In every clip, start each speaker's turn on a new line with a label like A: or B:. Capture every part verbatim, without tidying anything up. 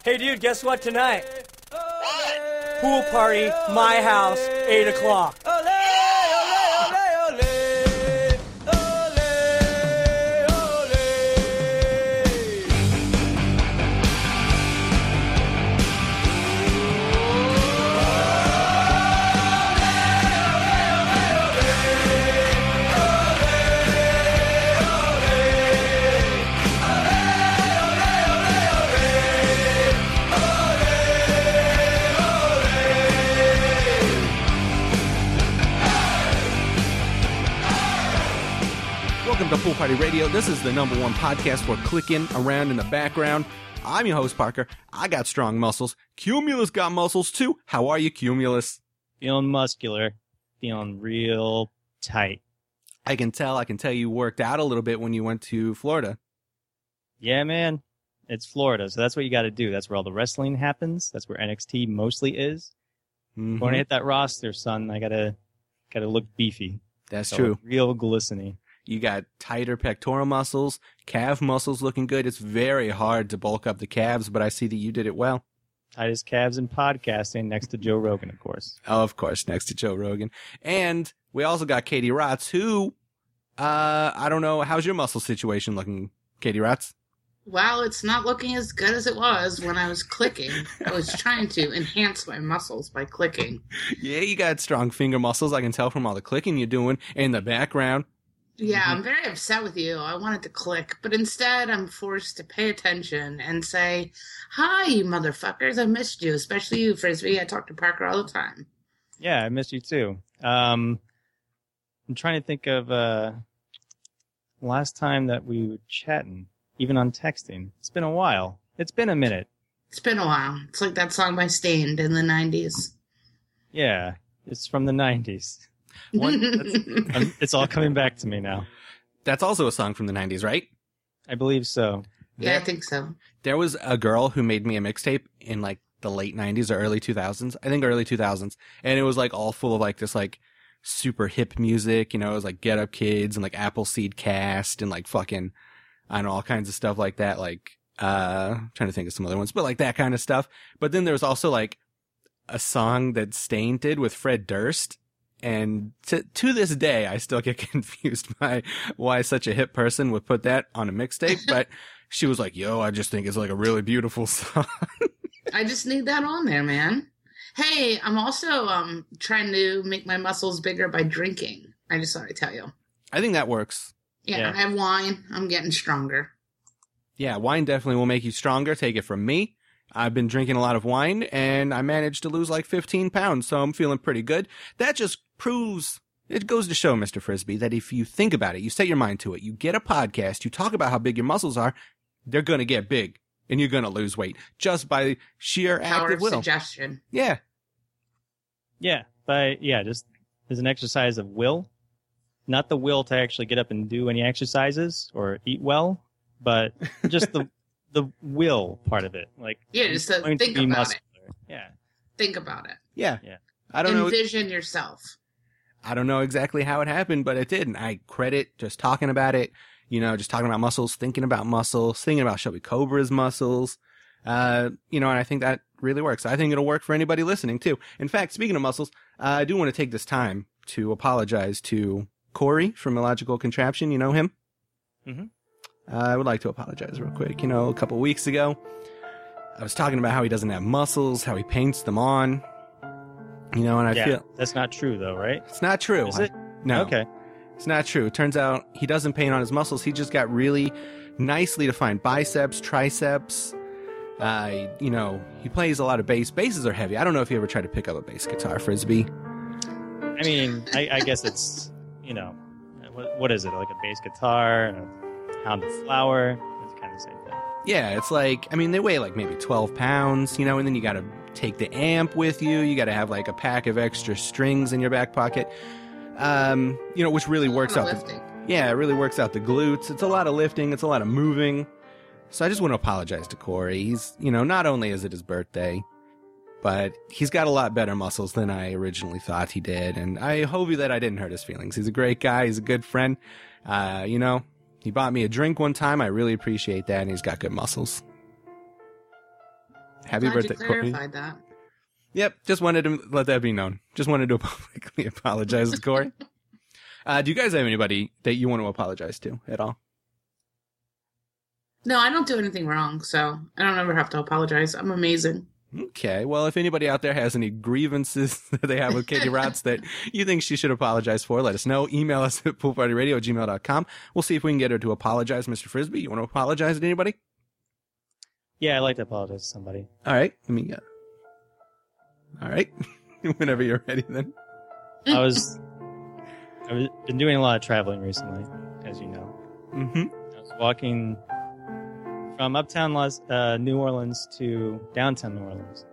A: Hey, dude, guess what tonight? Pool party, my house, eight o'clock.
B: Welcome to Pool Party Radio. This is the number one podcast for clicking around in the background. I'm your host, Parker. I got strong muscles. Cumulus got muscles, too. How are you, Cumulus?
C: Feeling muscular. Feeling real tight.
B: I can tell. I can tell you worked out a little bit when you went to Florida.
C: Yeah, man. It's Florida, so that's what you got to do. That's where all the wrestling happens. That's where N X T mostly is.
B: Mm-hmm.
C: Going to hit that roster, son, I got to gotta look beefy.
B: That's
C: so
B: true.
C: Real glistening.
B: You got tighter pectoral muscles, calf muscles looking good. It's very hard to bulk up the calves, but I see that you did it well.
C: Tightest calves in podcasting, next to Joe Rogan, of course.
B: Oh, of course, next to Joe Rogan. And we also got Katie Rotz, who, uh, I don't know, how's your muscle situation looking, Katie Rotz?
D: Well, it's not looking as good as it was when I was clicking. I was trying to enhance my muscles by clicking.
B: Yeah, you got strong finger muscles. I can tell from all the clicking you're doing in the background.
D: Yeah, I'm very upset with you. I wanted to click, but instead I'm forced to pay attention and say, hi, you motherfuckers. I missed you, especially you, Frisbee. I talk to Parker all the time.
C: Yeah, I missed you too. Um, I'm trying to think of uh, last time that we were chatting, even on texting. It's been a while. It's been a minute.
D: It's been a while. It's like that song by Stained in the nineties.
C: Yeah, it's from the nineties. One, that's, it's all coming back to me now.
B: That's also a song from the nineties, right?
C: I believe so.
D: Yeah,
B: there,
D: I think so.
B: There was a girl who made me a mixtape in like the late nineties or early two thousands. I think early two thousands. And it was like all full of like this like super hip music. You know, it was like Get Up Kids and like Appleseed Cast and like fucking, I don't know, all kinds of stuff like that. Like, uh, I'm trying to think of some other ones, but like that kind of stuff. But then there was also like a song that Stain did with Fred Durst. And to, to this day, I still get confused by why such a hip person would put that on a mixtape. But she was like, yo, I just think it's like a really beautiful song.
D: I just need that on there, man. Hey, I'm also um trying to make my muscles bigger by drinking. I just thought I'd tell you.
B: I think that works.
D: Yeah,
C: Yeah.
D: I have wine. I'm getting stronger.
B: Yeah, wine definitely will make you stronger. Take it from me. I've been drinking a lot of wine, and I managed to lose like fifteen pounds, so I'm feeling pretty good. That just proves, it goes to show, Mister Frisbee, that if you think about it, you set your mind to it, you get a podcast, you talk about how big your muscles are, they're going to get big, and you're going to lose weight just by sheer
D: Power
B: active
D: of
B: will.
D: suggestion.
B: Yeah.
C: Yeah, but yeah, just as an exercise of will. Not the will to actually get up and do any exercises or eat well, but just the the will part of it. Like,
D: Yeah, just to
C: going
D: think
C: be
D: about
C: muscular.
D: it.
C: Yeah.
D: Think about it.
B: Yeah.
C: Yeah.
B: I don't know.
D: Envision yourself.
B: I don't know exactly how it happened, but it did. And I credit just talking about it, you know, just talking about muscles, thinking about muscles, thinking about Shelby Cobra's muscles. Uh, you know, and I think that really works. I think it'll work for anybody listening too. In fact, speaking of muscles, uh, I do want to take this time to apologize to Corey from Illogical Contraption. You know him?
C: Mm-hmm.
B: Uh, I would like to apologize real quick. You know, a couple weeks ago, I was talking about how he doesn't have muscles, how he paints them on. You know, and I
C: yeah,
B: feel
C: that's not true though, right?
B: it's not true.
C: Is it?
B: No.
C: Okay.
B: It's not true. It turns out he doesn't paint on his muscles. He just got really nicely defined biceps, triceps. Uh, you know, he plays a lot of bass. Basses are heavy. I don't know if you ever tried to pick up a bass guitar, Frisbee.
C: I mean, I, I guess it's, you know, what, what is it? Like a bass guitar and a pound of flour? It's kind of the same thing.
B: Yeah, it's like, I mean, they weigh like maybe twelve pounds, you know, and then you got to take the amp with you. You got to have like a pack of extra strings in your back pocket. Um, you know, which really works out. The, yeah, it really works out the glutes. It's a lot of lifting. It's a lot of moving. So I just want to apologize to Corey. He's, you know, not only is it his birthday, but he's got a lot better muscles than I originally thought he did. And I hope that I didn't hurt his feelings. He's a great guy. He's a good friend. Uh, you know, he bought me a drink one time. I really appreciate that. And he's got good muscles. Happy
D: Glad
B: birthday,
D: you
B: Corey.
D: clarified that.
B: Yep, just wanted to let that be known. Just wanted to publicly apologize to Corey. Uh, do you guys have anybody that you want to apologize to at all?
D: No, I don't do anything wrong, so I don't ever have to apologize. I'm amazing.
B: Okay, well, if anybody out there has any grievances that they have with Katie Rotz that you think she should apologize for, let us know. Email us at poolpartyradio at gmail dot com. We'll see if we can get her to apologize. Mister Frisbee, you want to apologize to anybody?
C: Yeah, I'd like to apologize to somebody.
B: All right, let me, uh, all right. Whenever you're ready, then.
C: I was, I've been doing a lot of traveling recently, as you know.
B: Mm-hmm.
C: I was walking from uptown Los, uh, New Orleans to downtown New Orleans.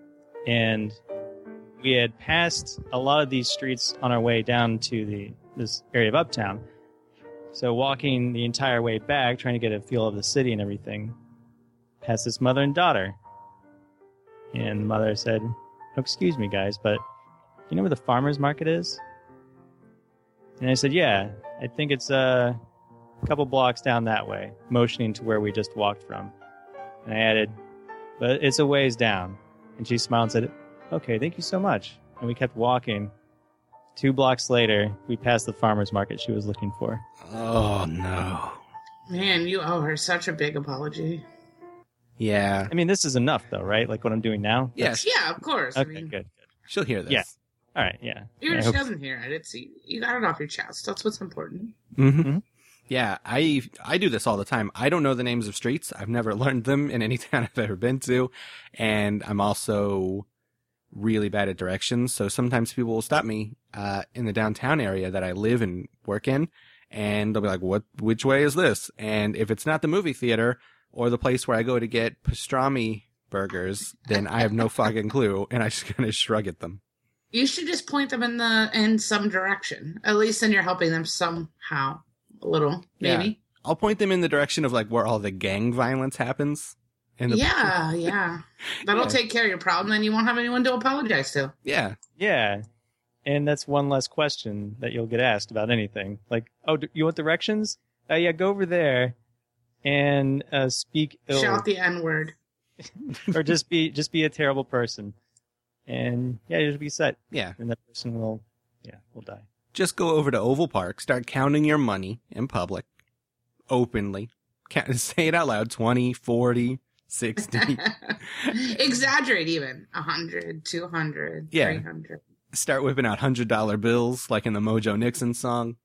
C: And we had passed a lot of these streets on our way down to the this area of uptown. So walking the entire way back, trying to get a feel of the city and everything, past this mother and daughter. And the mother said, oh, excuse me, guys, but you know where the farmer's market is? And I said, yeah, I think it's uh, a couple blocks down that way, motioning to where we just walked from. And I added, but it's a ways down. And she smiled and said, okay, thank you so much. And we kept walking. Two blocks later, we passed the farmer's market she was looking for.
B: Oh, no.
D: Man, you owe her such a big apology.
B: Yeah.
C: I mean, this is enough, though, right? Like what I'm doing now?
B: Yes.
D: Yeah, of course.
C: Okay,
D: I mean,
C: good.
B: She'll hear this.
C: Yeah. All right, yeah.
D: even
C: I
D: if
C: hope-
D: she doesn't hear it, it's you got it off your chest. That's what's important.
B: Mm-hmm.
C: Mhm.
B: Yeah, I I do this all the time. I don't know the names of streets. I've never learned them in any town I've ever been to. And I'm also really bad at directions. So sometimes people will stop me uh, in the downtown area that I live and work in. And they'll be like, what, which way is this? And if it's not the movie theater or the place where I go to get pastrami burgers, then I have no fucking clue. And I just kind of shrug at them.
D: You should just point them in the in some direction. At least then you're helping them somehow. A little, maybe.
B: Yeah. I'll point them in the direction of like where all the gang violence happens. In the
D: Yeah, yeah. That'll
B: Yeah.
D: take care of your problem, then you won't have anyone to apologize to.
B: Yeah.
C: Yeah. And that's one less question that you'll get asked about anything. Like, oh, do you want directions? Uh, yeah, go over there and uh, speak ill.
D: Shout the N word.
C: or just be just be a terrible person. And yeah, you'll be set.
B: Yeah.
C: And that person will, yeah, will die.
B: Just go over to Oval Park, start counting your money in public, openly. Count, say it out loud, twenty, forty, sixty.
D: Exaggerate even. one hundred, two hundred,
B: Yeah.
D: three hundred.
B: Start whipping out one hundred dollar bills like in the Mojo Nixon song.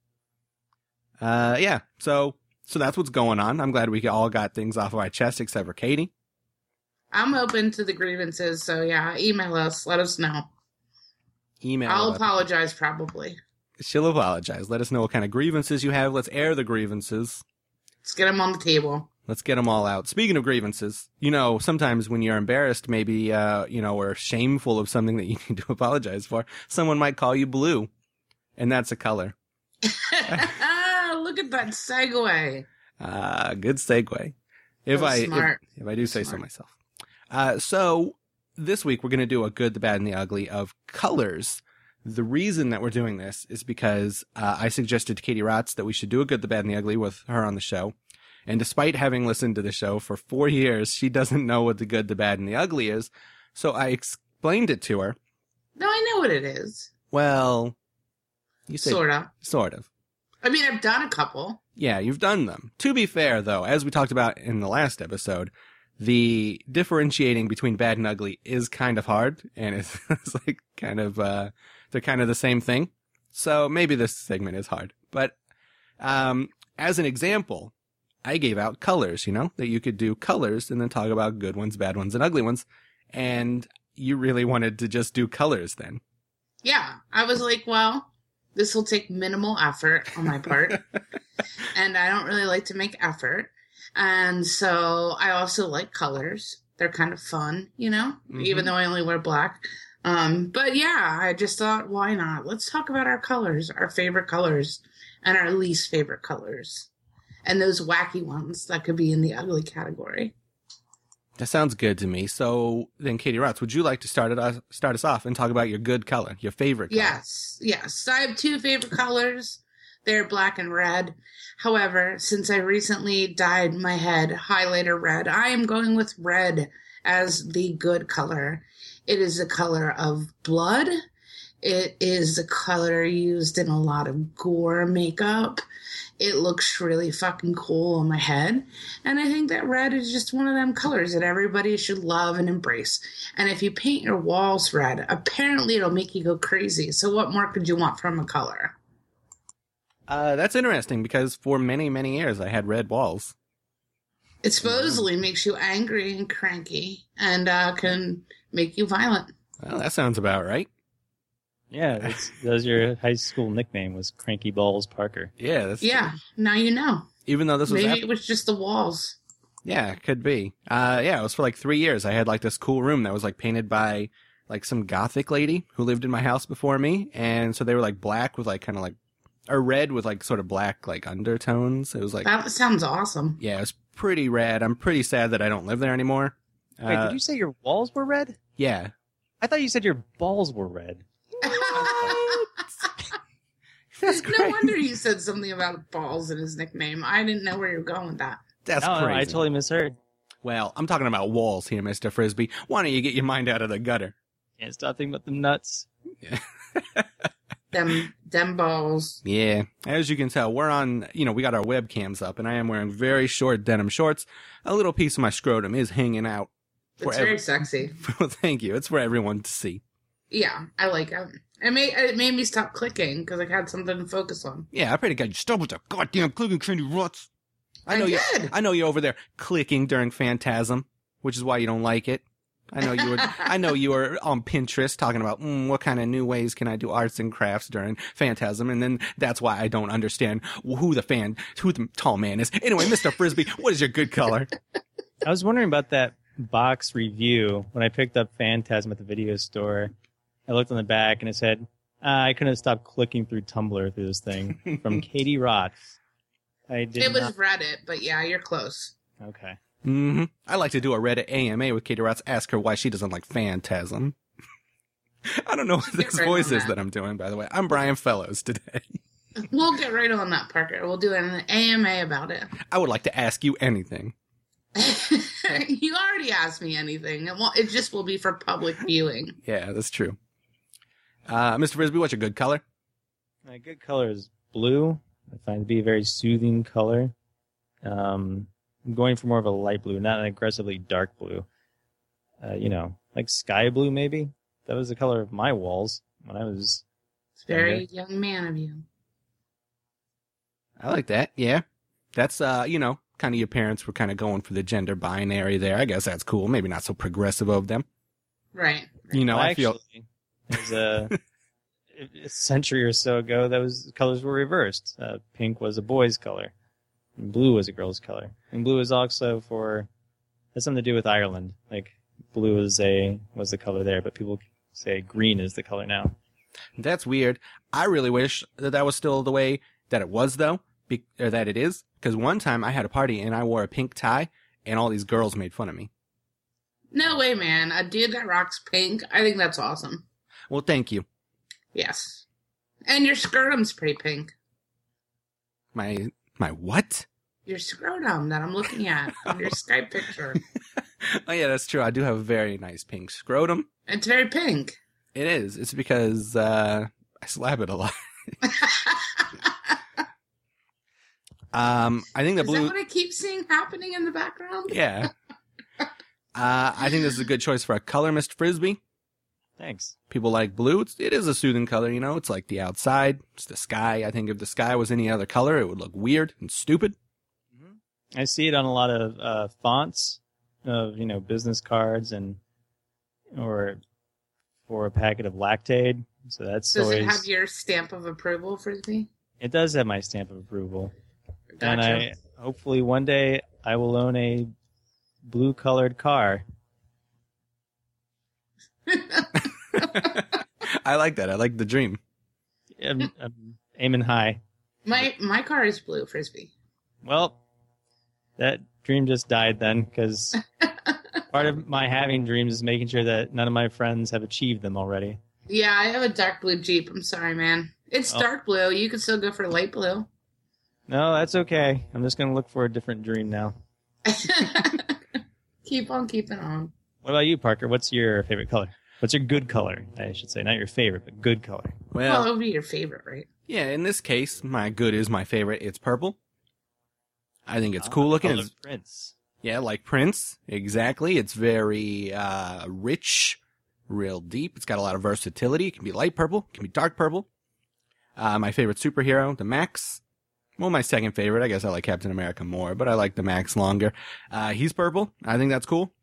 B: Uh, yeah, so so that's what's going on. I'm glad we all got things off of our chest except for Katie.
D: I'm open to the grievances, so yeah, email us. Let us know.
B: Email.
D: I'll
B: us.
D: apologize probably.
B: She'll apologize. Let us know what kind of grievances you have. Let's air the grievances.
D: Let's get them on the table.
B: Let's get them all out. Speaking of grievances, you know, sometimes when you're embarrassed, maybe, uh, you know, or shameful of something that you need to apologize for, someone might call you blue. And that's a color.
D: Look at that segue.
B: Uh, good segue. If
D: That was
B: I, if,
D: smart.
B: if I do say so
D: Smart.
B: myself. Uh, so this week we're going to do a good, the bad, and the ugly of colors. The reason that we're doing this is because uh, I suggested to Katie Rotz that we should do a good, the bad, and the ugly with her on the show. And despite having listened to the show for four years, she doesn't know what the good, the bad, and the ugly is. So I explained it to her.
D: No, I know what it is.
B: Well, you say
D: Sort of.
B: sort of.
D: I mean, I've done a couple.
B: Yeah, you've done them. To be fair, though, as we talked about in the last episode, the differentiating between bad and ugly is kind of hard, and it's, it's like kind of, uh, they're kind of the same thing. So maybe this segment is hard. But, um, as an example, I gave out colors, you know, that you could do colors and then talk about good ones, bad ones, and ugly ones. And you really wanted to just do colors then.
D: Yeah. I was like, well, this will take minimal effort on my part. And I don't really like to make effort. And so I also like colors. They're kind of fun, you know,
B: Mhm.
D: even though I only wear black. Um, but yeah, I just thought, why not? Let's talk about our colors, our favorite colors, and our least favorite colors. And those wacky ones that could be in the ugly category.
B: That sounds good to me. So then, Katie Rotz, would you like to start it us, start us off and talk about your good color, your favorite color?
D: Yes, yes. I have two favorite colors. They're black and red. However, since I recently dyed my head highlighter red, I am going with red as the good color. It is the color of blood. It is the color used in a lot of gore makeup. It looks really fucking cool on my head. And I think that red is just one of them colors that everybody should love and embrace. And if you paint your walls red, apparently it'll make you go crazy. So what more could you want from a color?
B: Uh, that's interesting because for many, many years I had red walls.
D: It supposedly makes you angry and cranky and uh, can make you violent.
B: Well, that sounds about right.
C: Yeah, that's, that was your high school nickname, was Cranky Balls Parker.
B: Yeah, that's
D: Yeah, now you know.
B: Even though this was
D: Maybe
B: after-
D: it was just the walls.
B: Yeah, it could be. Uh, yeah, it was for like three years. I had like this cool room that was like painted by like some gothic lady who lived in my house before me. And so they were like black with like kind of like, or red with like sort of black like undertones. It was like,
D: That sounds awesome.
B: yeah, it was pretty rad. I'm pretty sad that I don't live there anymore.
C: Wait,
B: Uh,
C: did you say your walls were red?
B: Yeah.
C: I thought you said your balls were red.
B: That's
D: No
B: great.
D: wonder you said something about balls in his nickname. I didn't know where you were going with that.
B: That's
C: no, no,
B: crazy.
C: I totally misheard.
B: Well, I'm talking about walls here, Mister Frisbee. Why don't you get your mind out of the gutter?
C: Can't stop thinking about them nuts.
D: Them, them balls.
B: Yeah. As you can tell, we're on, you know, we got our webcams up, and I am wearing very short denim shorts. A little piece of my scrotum is hanging out.
D: It's
B: for
D: very
B: every-
D: sexy.
B: Thank you. It's for everyone to see.
D: Yeah, I like it. It made, it made me stop clicking because I had something to focus on.
B: Yeah, I pretty got you. Stop with the goddamn clicking, trendy ruts. I
D: I
B: know you.
D: did.
B: I know you're over there clicking during Phantasm, which is why you don't like it. I know you were. I know you were on Pinterest talking about mm, what kind of new ways can I do arts and crafts during Phantasm, and then that's why I don't understand who the fan, who the tall man is. Anyway, Mister Frisbee, what is your good color?
C: I was wondering about that box review when I picked up Phantasm at the video store. I looked on the back and it said, ah, I couldn't stop clicking through Tumblr through this thing from Katie Roth. I did
D: It was
C: not.
D: Reddit, but yeah, you're close.
C: Okay.
B: Mm-hmm. I like to do a Reddit A M A with Katie Rotz. Ask her why she doesn't like Phantasm. I don't know what
D: Get
B: this
D: right
B: voice
D: on
B: is
D: that.
B: that I'm doing, by the way. I'm Brian Fellows today.
D: We'll get right on that, Parker. We'll do an A M A about it.
B: I would like to ask you anything.
D: You already asked me anything. It, won't, it just will be for public viewing.
B: Yeah, that's true. Uh, Mister Frisbee, what's your good color?
C: My good color is blue. I find it to be a very soothing color. Um, I'm going for more of a light blue, not an aggressively dark blue. Uh, you know, like sky blue maybe. That was the color of my walls when I was.
D: It's very young man of you.
B: I like that. Yeah. That's, uh, you know, kind of your parents were kind of going for the gender binary there. I guess that's cool. Maybe not so progressive of them.
D: Right.
B: You know,
C: Well,
B: I feel.
C: actually, it was a, a century or so ago. Those colors were reversed. Uh, pink was a boy's color, and blue was a girl's color. And blue is also for has something to do with Ireland. Like blue is a was the color there, but people say green is the color now.
B: That's weird. I really wish that that was still the way that it was, though, be- or that it is. Because one time I had a party and I wore a pink tie, and all these girls made fun of me.
D: No way, man. A dude that rocks pink. I think that's awesome.
B: Well, thank you.
D: Yes. And your scrotum's pretty pink.
B: My my what?
D: Your scrotum that I'm looking at on your Skype picture.
B: Oh yeah, that's true. I do have a very nice pink scrotum.
D: It's very pink.
B: It is. It's because uh, I slap it a lot. um, I think the
D: Is
B: blue.
D: that what I keep seeing happening in the background?
B: Yeah. Uh, I think this is a good choice for a color, Mister Frisbee.
C: Thanks.
B: People like blue. It's, it is a soothing color, you know. It's like the outside. It's the sky. I think if the sky was any other color, it would look weird and stupid.
C: I see it on a lot of uh, fonts of you know business cards and or for a packet of Lactaid. So that's
D: Does
C: always
D: it have your stamp of approval, Frisbee?
C: it does have my stamp of approval. And
D: Gotcha.
C: I hopefully one day I will own a blue colored car.
B: I like that. I like the dream.
C: I'm, I'm aiming high.
D: My my car is blue, Frisbee.
C: Well, that dream just died then because part of my having dreams is making sure that none of my friends have achieved them already.
D: Yeah, I have a dark blue Jeep. I'm sorry, man. It's
C: Oh.
D: dark blue. You could still go for light blue.
C: No, that's okay. I'm just going to look for a different dream now.
D: Keep on keeping on.
C: What about you, Parker? What's your favorite color? What's your good color? I should say, not your favorite, but good color.
D: Well,
B: Well,
D: it would be your favorite, right?
B: yeah, in this case, my good is my favorite. It's purple. I think it's cool looking.
C: Color
B: It's,
C: of Prince.
B: yeah, like Prince. Exactly. It's very uh, rich, real deep. It's got a lot of versatility. It can be light purple. It can be dark purple. Uh, my favorite superhero, the Max. Well, my second favorite. I guess I like Captain America more, but I like the Max longer. Uh, he's purple. I think that's cool.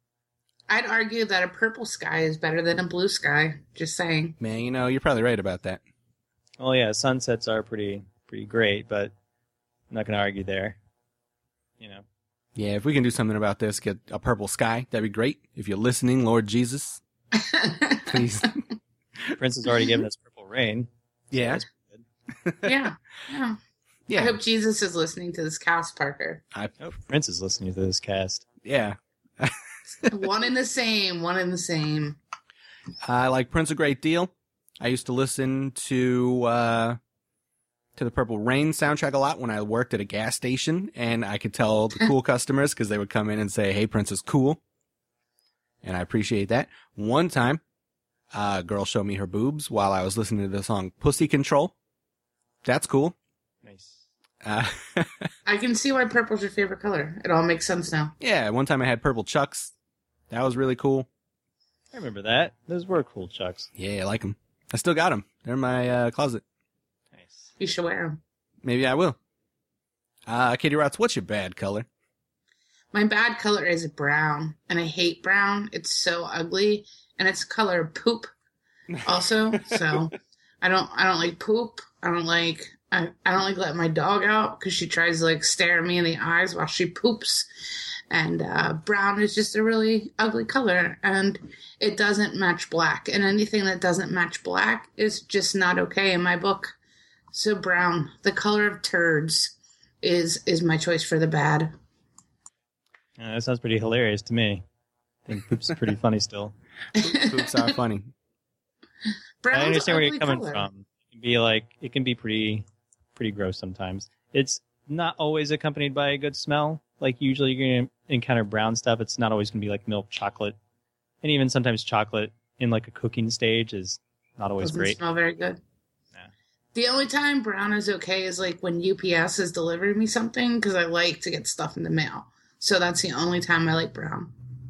D: I'd argue that a purple sky is better than a blue sky. Just saying.
B: Man, you know, you're probably right about that.
C: Oh yeah, sunsets are pretty pretty great, but I'm not going to argue there. You know.
B: Yeah, if we can do something about this, get a purple sky, that'd be great. If you're listening, Lord Jesus, please.
C: Prince has already given us purple rain. so
B: Yeah.
C: that's good.
D: yeah. yeah. I
B: Yeah.
D: hope Jesus is listening to this cast, Parker.
B: I,
C: Oh, Prince is listening to this cast.
B: yeah.
D: One in the same. One in the same.
B: I like Prince a great deal. I used to listen to uh, to the Purple Rain soundtrack a lot when I worked at a gas station, and I could tell the cool customers because they would come in and say, "Hey, Prince is cool," and I appreciate that. One time, uh, a girl showed me her boobs while I was listening to the song "Pussy Control." That's cool.
C: Nice.
B: Uh,
D: I can see why purple's your favorite color. It all makes sense now.
B: yeah, one time I had purple Chucks. That was really cool.
C: I remember that. Those were cool Chucks.
B: Yeah, I like them. I still got them. They're in my uh, closet.
C: Nice.
D: You should wear them.
B: Maybe I will. Uh, Katie Rotz, what's your bad color?
D: My bad color is brown, and I hate brown. It's so ugly, and it's color of poop. Also, so I don't. I don't like poop. I don't like. I, I don't like letting my dog out because she tries to like stare at me in the eyes while she poops. And uh, brown is just a really ugly color, and it doesn't match black. And anything that doesn't match black is just not okay in my book. So brown, the color of turds, is is my choice for the bad.
C: Uh, that sounds pretty hilarious to me. I think poop's pretty funny still.
B: Poops are funny.
D: Brown's
C: I understand
D: an
C: where you're
D: ugly
C: coming
D: color.
C: from. It can be like it can be pretty pretty gross sometimes. It's not always accompanied by a good smell. Like usually you're gonna encounter brown stuff. It's not always gonna be like milk chocolate, and even sometimes chocolate in like a cooking stage is not always
D: Doesn't
C: great.
D: smell very good.
C: Yeah.
D: The only time brown is okay is like when U P S is delivering me something because I like to get stuff in the mail. So that's the only time I like brown.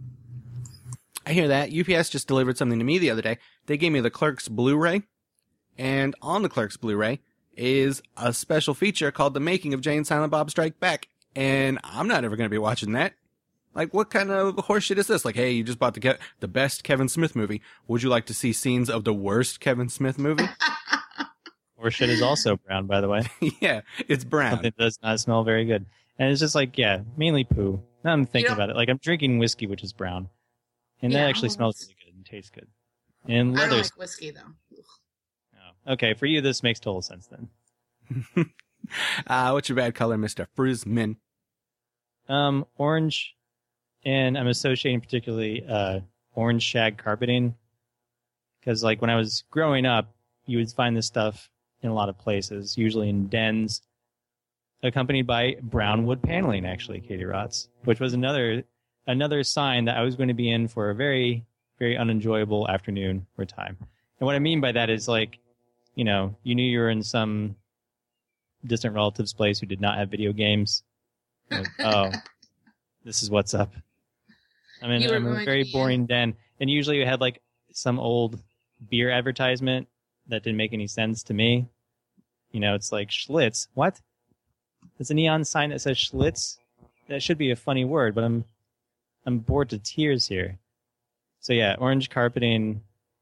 B: I hear that. U P S just delivered something to me the other day. They gave me the Clerks Blu-ray, and on the Clerks Blu-ray is a special feature called The Making of Jay and Silent Bob Strike Back. And I'm not ever going to be watching that. Like, what kind of horseshit is this? Like, hey, you just bought the Ke- the best Kevin Smith movie. Would you like to see scenes of the worst Kevin Smith movie?
C: Or shit is also brown, by the way.
B: Yeah, it's brown.
C: Something that does not smell very good. And it's just like, yeah, mainly poo. Now I'm thinking
D: You know-
C: about it. Like I'm drinking whiskey, which is brown. And that
D: Yeah,
C: actually
D: well,
C: smells really good and tastes good. And
D: I don't
C: leathers.
D: like whiskey though.
C: Oh, okay, for you this makes total sense then.
B: uh, what's your bad color, Mister Frisman?
C: Um, orange, and I'm associating particularly uh, orange shag carpeting. Because like when I was growing up, you would find this stuff in a lot of places, usually in dens, accompanied by brown wood paneling, actually, Katie Rotz, which was another another sign that I was going to be in for a very, very unenjoyable afternoon or time. And what I mean by that is like, you know, you knew you were in some distant relative's place who did not have video games. Like, oh, this is what's up. I mean,
D: You were
C: I'm
D: going
C: a
D: to
C: very
D: be in-
C: boring den. And usually you had like some old beer advertisement that didn't make any sense to me. You know, it's like Schlitz. What? There's a neon sign that says Schlitz. That should be a funny word, but I'm I'm bored to tears here. So yeah, orange carpeting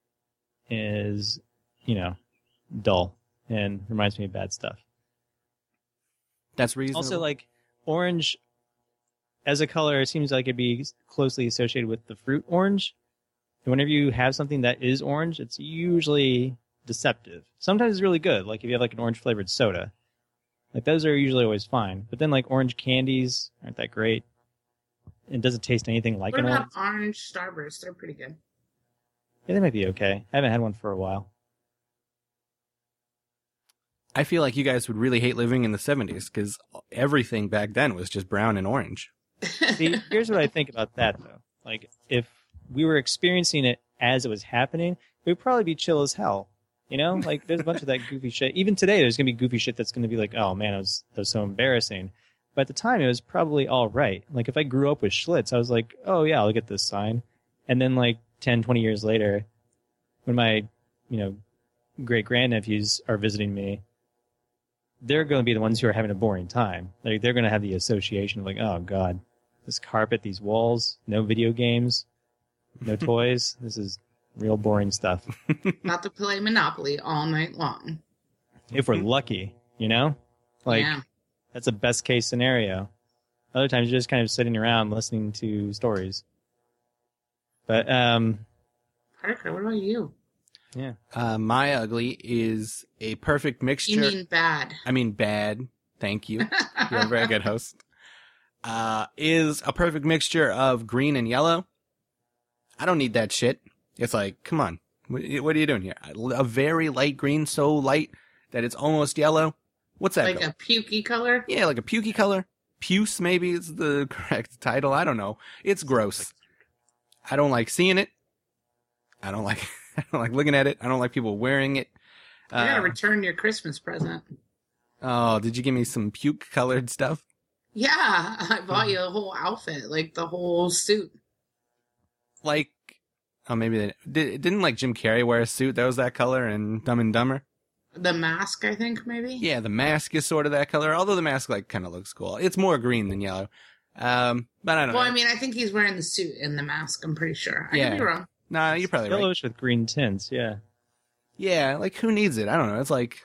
C: is, you know, dull and reminds me of bad stuff.
B: That's reasonable.
C: Also, like orange as a color seems like it'd be closely associated with the fruit orange. And whenever you have something that is orange, it's usually deceptive. Sometimes it's really good, like if you have like an orange flavored soda. Like those are usually always fine. But then like orange candies aren't that great. It doesn't taste anything like
D: What
C: an
D: about
C: orange.
D: orange Starburst? They're pretty good.
C: Yeah, they might be okay. I haven't had one for a while.
B: I feel like you guys would really hate living in the seventies because everything back then was just brown and orange.
C: See, here's what I think about that though. Like if we were experiencing it as it was happening, it would probably be chill as hell. You know, like there's a bunch of that goofy shit. Even today, there's gonna be goofy shit that's gonna be like, oh man, it was that was so embarrassing. But at the time, it was probably all right. Like if I grew up with Schlitz, I was like, oh yeah, I'll get this sign. And then like ten, twenty years later, when my, you know, great grandnephews are visiting me, they're going to be the ones who are having a boring time. Like they're going to have the association of like, oh god, this carpet, these walls, no video games, no toys. This is real boring stuff.
D: Not to play Monopoly all night long.
C: If we're lucky, you know? Like,
D: yeah.
C: That's a best case scenario. Other times you're just kind of sitting around listening to stories. But, um...
D: Parker, what about you?
C: Yeah.
B: Uh, my ugly is a perfect mixture.
D: You mean bad.
B: I mean bad. Thank you. You're a very good host. Uh, is a perfect mixture of green and yellow. I don't need that shit. It's like, come on. What, what are you doing here? A very light green, so light that it's almost yellow. What's that?
D: Like
B: go?
D: a pukey color?
B: Yeah, like a pukey color. Puce maybe is the correct title. I don't know. It's gross. I don't like seeing it. I don't like I don't like looking at it. I don't like people wearing it.
D: You gotta
B: Uh,
D: return your Christmas present.
B: oh, did you give me some puke colored stuff?
D: Yeah, I bought you a whole outfit, like the whole suit.
B: Like, oh, maybe they did, didn't like Jim Carrey wear a suit that was that color in Dumb and Dumber?
D: The mask, I think, maybe?
B: Yeah, the mask is sort of that color, although the mask like kind of looks cool. It's more green than yellow. Um, but I don't
D: Well,
B: know.
D: I mean, I think he's wearing the suit and the mask, I'm pretty sure. I
B: Yeah.
D: could be wrong.
B: Nah, you're probably right.
C: Yellowish with green tints, yeah.
B: Yeah, like who needs it? I don't know. It's like,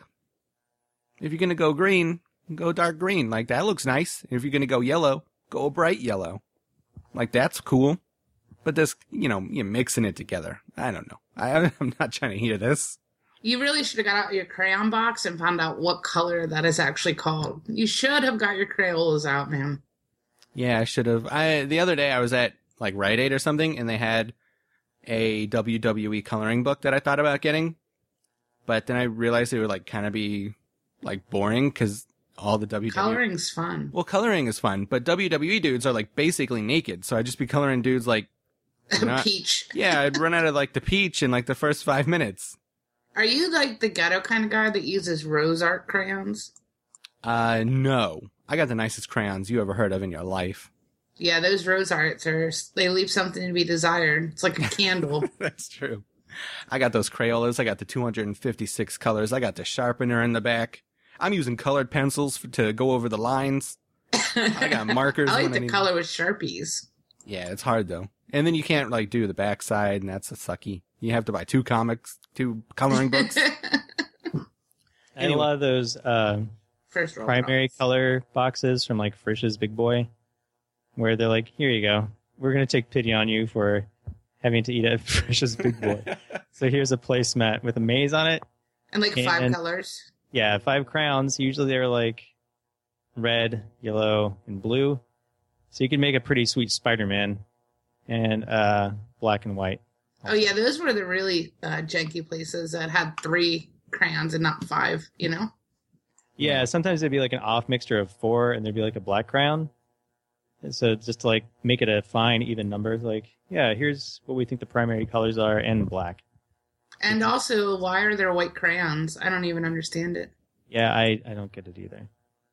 B: if you're gonna go green, go dark green. Like that looks nice. If you're gonna go yellow, go a bright yellow. Like that's cool. But this, you know, you're mixing it together. I don't know. I, I'm not trying to hear this.
D: You really should have got out your crayon box and found out what color that is actually called. You should have got your Crayolas out, man.
B: Yeah, I should have. I the other day I was at like Rite Aid or something, and they had a W W E coloring book that I thought about getting, but then I realized it would like kind of be like boring because all the W W E
D: Coloring's fun.
B: well, coloring is fun, but W W E dudes are like basically naked, so I'd just be coloring dudes like not-
D: Peach.
B: yeah, I'd run out of like the peach in like the first five minutes.
D: Are you like the ghetto kind of guy that uses rose art crayons?
B: Uh, no, I got the nicest crayons you ever heard of in your life.
D: Yeah, those rose arts are, they leave something to be desired. It's like a candle.
B: That's true. I got those Crayolas. I got the two hundred fifty-six colors. I got the sharpener in the back. I'm using colored pencils for, to go over the lines. I got markers.
D: I like
B: when
D: to
B: I need...
D: color with Sharpies.
B: Yeah, it's hard though. And then you can't like do the backside, and that's a sucky. You have to buy two comics, two coloring books.
C: I had
B: Anyway.
C: a lot of those uh,
D: First roll
C: primary
D: props.
C: color boxes from like Frisch's Big Boy, where they're like, here you go. We're going to take pity on you for having to eat at Frisch's Big Boy. So here's a placemat with a maze on it.
D: And like five
C: and-
D: colors.
C: Yeah, five crowns. Usually they're like red, yellow, and blue. So you can make a pretty sweet Spider-Man and uh, black and white.
D: Oh yeah, those were the really uh, janky places that had three crayons and not five, you know?
C: Yeah, sometimes it'd be like an off mixture of four, and there'd be like a black crown. And so just to like make it a fine, even number, it's like, yeah, here's what we think the primary colors are, and black.
D: And also, why are there white crayons? I don't even understand it.
C: Yeah, I, I don't get it either.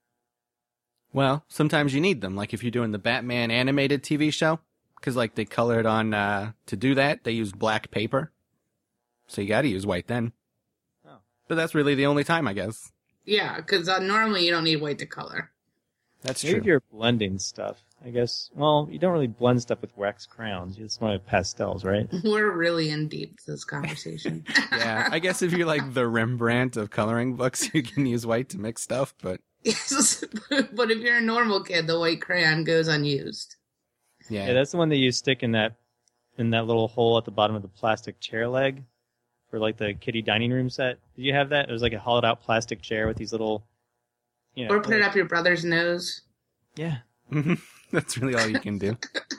B: Well, sometimes you need them. Like if you're doing the Batman animated T V show, because like they colored on uh, to do that, they use black paper, so you got to use white then.
C: Oh.
B: But that's really the only time, I guess.
D: Yeah, because uh, normally you don't need white to color.
B: That's
C: Maybe
B: true.
C: if you're blending stuff, I guess. Well, you don't really blend stuff with wax crowns. You just want pastels, right?
D: We're really in deep to this conversation.
B: Yeah, I guess if you're like the Rembrandt of coloring books, you can use white to mix stuff, but
D: Yes, but if you're a normal kid, the white crayon goes unused.
B: yeah.
C: Yeah, that's the one that you stick in that in that little hole at the bottom of the plastic chair leg for like the kiddie dining room set. Did you have that? It was like a hollowed out plastic chair with these little, you know.
D: Or put it up your brother's nose.
C: Yeah.
B: That's really all you can do.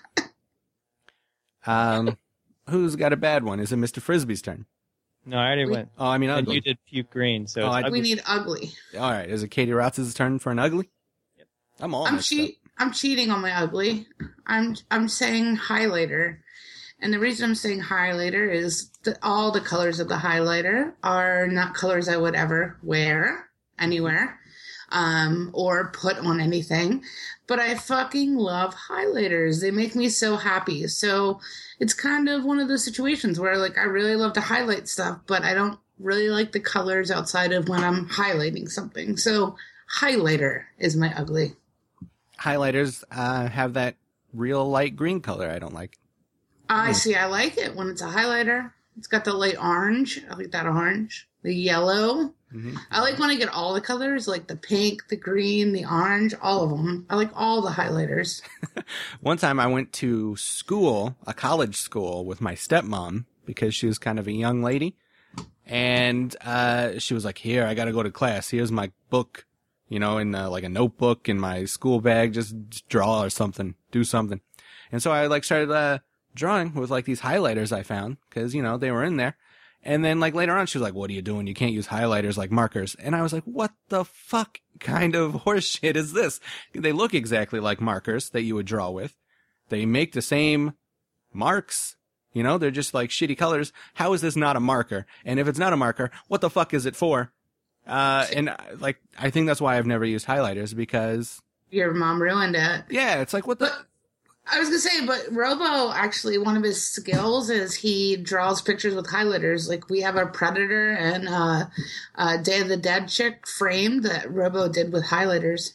B: Um, who's got a bad one? Is it Mister Frisbee's turn?
C: No, I already
D: We-
C: went.
B: Oh, I mean,
C: And
B: ugly.
C: you did puke green, so
B: Oh,
C: it's
B: I-
C: ugly.
D: We need ugly.
B: All right, is it Katie Rotz's turn for an ugly?
C: Yep.
B: I'm all
D: I'm
B: mixed
D: cheat. I'm cheating on my ugly. I'm I'm saying highlighter, And the reason I'm saying highlighter is that all the colors of the highlighter are not colors I would ever wear anywhere um, or put on anything. But I fucking love highlighters. They make me so happy. So it's kind of one of those situations where, like, I really love to highlight stuff, but I don't really like the colors outside of when I'm highlighting something. So highlighter is my ugly.
B: Highlighters uh, have that real light green color I don't like.
D: I see. I like it when it's a highlighter. It's got the light orange. I like that orange. The yellow. Mm-hmm. I like when I get all the colors, like the pink, the green, the orange, all of them. I like all the highlighters.
B: One time I went to school, a college school, with my stepmom because she was kind of a young lady. And uh, she was like, here, I got to go to class. Here's my book, you know, in uh, like a notebook in my school bag. Just, just draw or something. Do something. And so I like started uh, drawing with like these highlighters I found because, you know, they were in there. And then, like, later on, she was like, what are you doing? You can't use highlighters like markers. And I was like, what the fuck kind of horseshit is this? They look exactly like markers that you would draw with. They make the same marks. You know, they're just, like, shitty colors. How is this not a marker? And if it's not a marker, what the fuck is it for? Uh, and, like, I think that's why I've never used highlighters, because...
D: Your mom ruined it.
B: Yeah, it's like, what the...
D: But- I was going to say, but Robo, actually, one of his skills is he draws pictures with highlighters. Like, we have a Predator and uh, uh, Day of the Dead chick framed that Robo did with highlighters.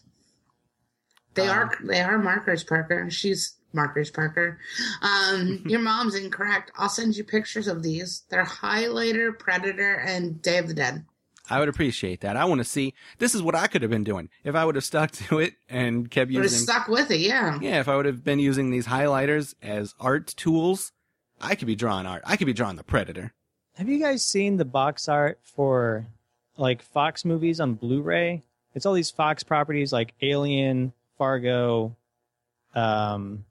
D: They um, are they are markers, Parker. She's markers, Parker. Um, your mom's incorrect. I'll send you pictures of these. They're highlighter, Predator, and Day of the Dead.
B: I would appreciate that. I want to see, this is what I could have been doing. If I would have stuck to it and kept
D: would
B: using...
D: have stuck with it, yeah.
B: Yeah, if I would have been using these highlighters as art tools, I could be drawing art. I could be drawing the Predator.
C: Have you guys seen the box art for, like, Fox movies on Blu-ray? It's all these Fox properties like Alien, Fargo, um,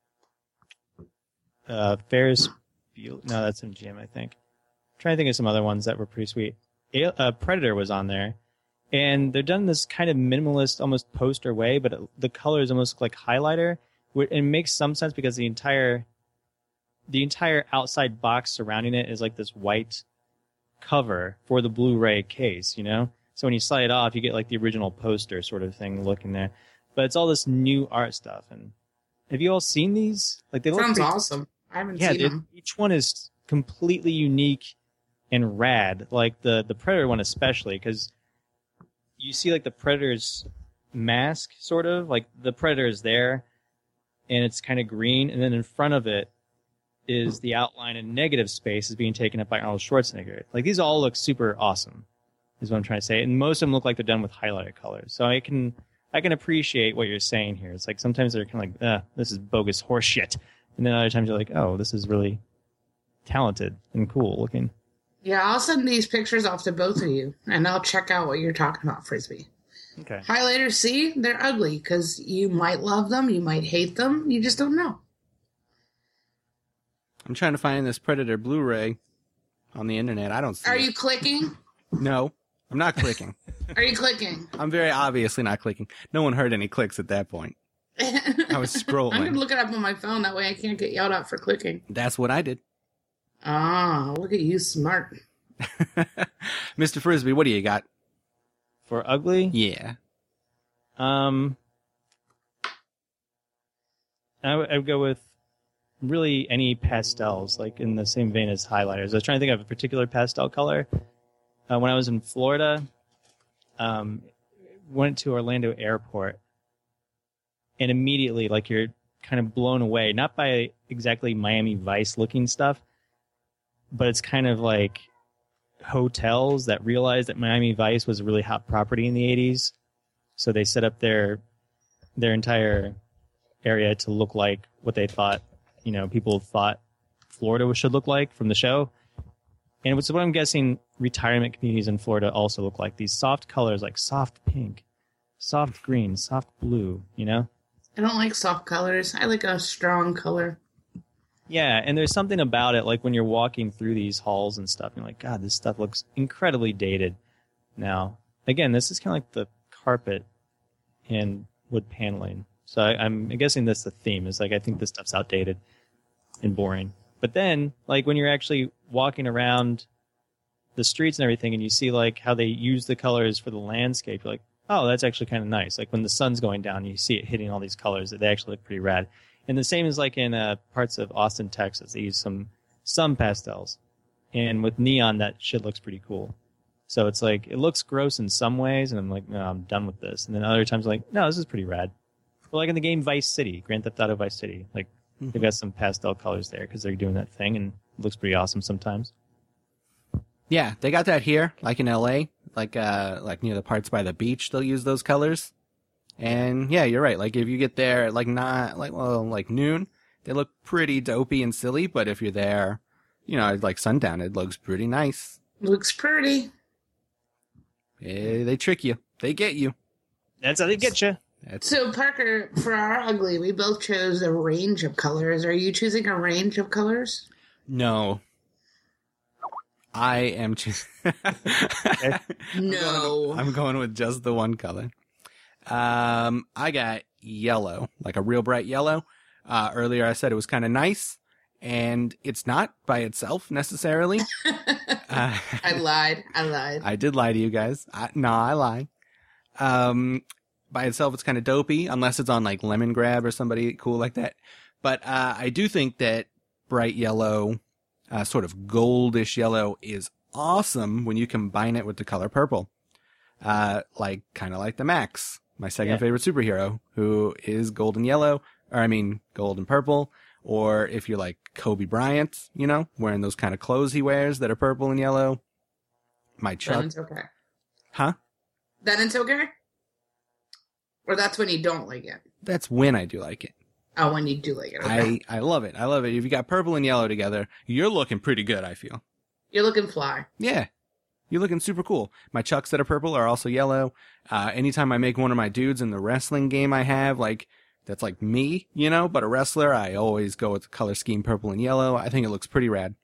C: uh, Ferris Bueller. No, that's M G M, I think. I'm trying to think of some other ones that were pretty sweet. Uh, Predator was on there, and they're done this kind of minimalist, almost poster way, but it, the colors almost look like highlighter. It makes some sense because the entire the entire outside box surrounding it is like this white cover for the Blu-ray case, you know? So when you slide it off, you get like the original poster sort of thing looking there. But it's all this new art stuff. And have you all seen these? Like they look
D: Sounds
C: pretty,
D: awesome. I haven't
C: yeah,
D: seen them.
C: Each one is completely unique and rad, like the the Predator one especially, because you see like the Predator's mask, sort of like the Predator is there, and it's kind of green, and then in front of it is the outline and negative space is being taken up by Arnold Schwarzenegger. Like these all look super awesome, is what I'm trying to say, and most of them look like they're done with highlighted colors. So I can I can appreciate what you're saying here. It's like sometimes they're kind of like, uh, this is bogus horse shit, and then other times you're like, oh, this is really talented and cool looking.
D: Yeah, I'll send these pictures off to both of you, and I'll check out what you're talking about, Frisbee.
C: Okay.
D: Highlighters, see? They're ugly, because you might love them, you might hate them, you just don't know.
B: I'm trying to find this Predator Blu-ray on the internet. I don't see
D: Are
B: it.
D: you clicking?
B: No, I'm not clicking.
D: Are you clicking?
B: I'm very obviously not clicking. No one heard any clicks at that point. I was scrolling.
D: I'm going to look it up on my phone, that way I can't get yelled at for clicking.
B: That's what I did.
D: Ah, look at you, smart.
B: Mister Frisbee, what do you got?
C: For ugly?
B: Yeah.
C: Um, I, w- I would go with really any pastels, like in the same vein as highlighters. I was trying to think of a particular pastel color. Uh, when I was in Florida, um, went to Orlando Airport, and immediately, like, you're kind of blown away, not by exactly Miami Vice looking stuff, but it's kind of like hotels that realized that Miami Vice was a really hot property in the eighties. So they set up their their entire area to look like what they thought, you know, people thought Florida should look like from the show. And it's what I'm guessing retirement communities in Florida also look like. These soft colors like soft pink, soft green, soft blue, you know?
D: I don't like soft colors. I like a strong color.
C: Yeah, and there's something about it, like when you're walking through these halls and stuff, you're like, God, this stuff looks incredibly dated now. Again, this is kind of like the carpet and wood paneling. So I, I'm guessing that's the theme, is like, I think this stuff's outdated and boring. But then, like when you're actually walking around the streets and everything, and you see like how they use the colors for the landscape, you're like, oh, that's actually kind of nice. Like when the sun's going down, you see it hitting all these colors. They actually look pretty rad. And the same is like in uh, parts of Austin, Texas. They use some some pastels, and with neon, that shit looks pretty cool. So it's like it looks gross in some ways, and I'm like, no, I'm done with this. And then other times, I'm like, no, this is pretty rad. But like in the game Vice City, Grand Theft Auto Vice City, like mm-hmm. they've got some pastel colors there because they're doing that thing, and it looks pretty awesome sometimes.
B: Yeah, they got that here, like in L A, like uh, like near the parts by the beach, they'll use those colors. And yeah, you're right. Like if you get there at like not like well like noon, they look pretty dopey and silly. But if you're there, you know, like sundown, it looks pretty nice.
D: Looks pretty.
B: Yeah, they trick you. They get you.
C: That's how they get you.
D: That's... So Parker, for our ugly, we both chose a range of colors. Are you choosing a range of colors?
B: No. I am choosing.
D: No.
B: I'm going with just the one color. Um, I got yellow, like a real bright yellow. Uh, earlier I said it was kind of nice, and it's not by itself necessarily. uh,
D: I lied. I lied.
B: I did lie to you guys. I, no, I lied. Um, by itself, it's kind of dopey, unless it's on like Lemon Grab or somebody cool like that. But uh, I do think that bright yellow, uh, sort of goldish yellow, is awesome when you combine it with the color purple. Uh, like kind of like the Max, my second
C: Yeah.
B: favorite superhero, who is golden yellow, or I mean gold and purple. Or if you're like Kobe Bryant, you know, wearing those kind of clothes he wears that are purple and yellow. My Chuck.
D: Then it's okay.
B: Huh?
D: Then it's okay? Or that's when you don't like it?
B: That's when I do like it.
D: Oh, when you do like it. Okay.
B: I, I love it. I love it. If you got purple and yellow together, you're looking pretty good, I feel.
D: You're looking fly.
B: Yeah. You're looking super cool. My Chucks that are purple are also yellow. Uh, anytime I make one of my dudes in the wrestling game I have, like, that's like me, you know, but a wrestler, I always go with the color scheme purple and yellow. I think it looks pretty rad.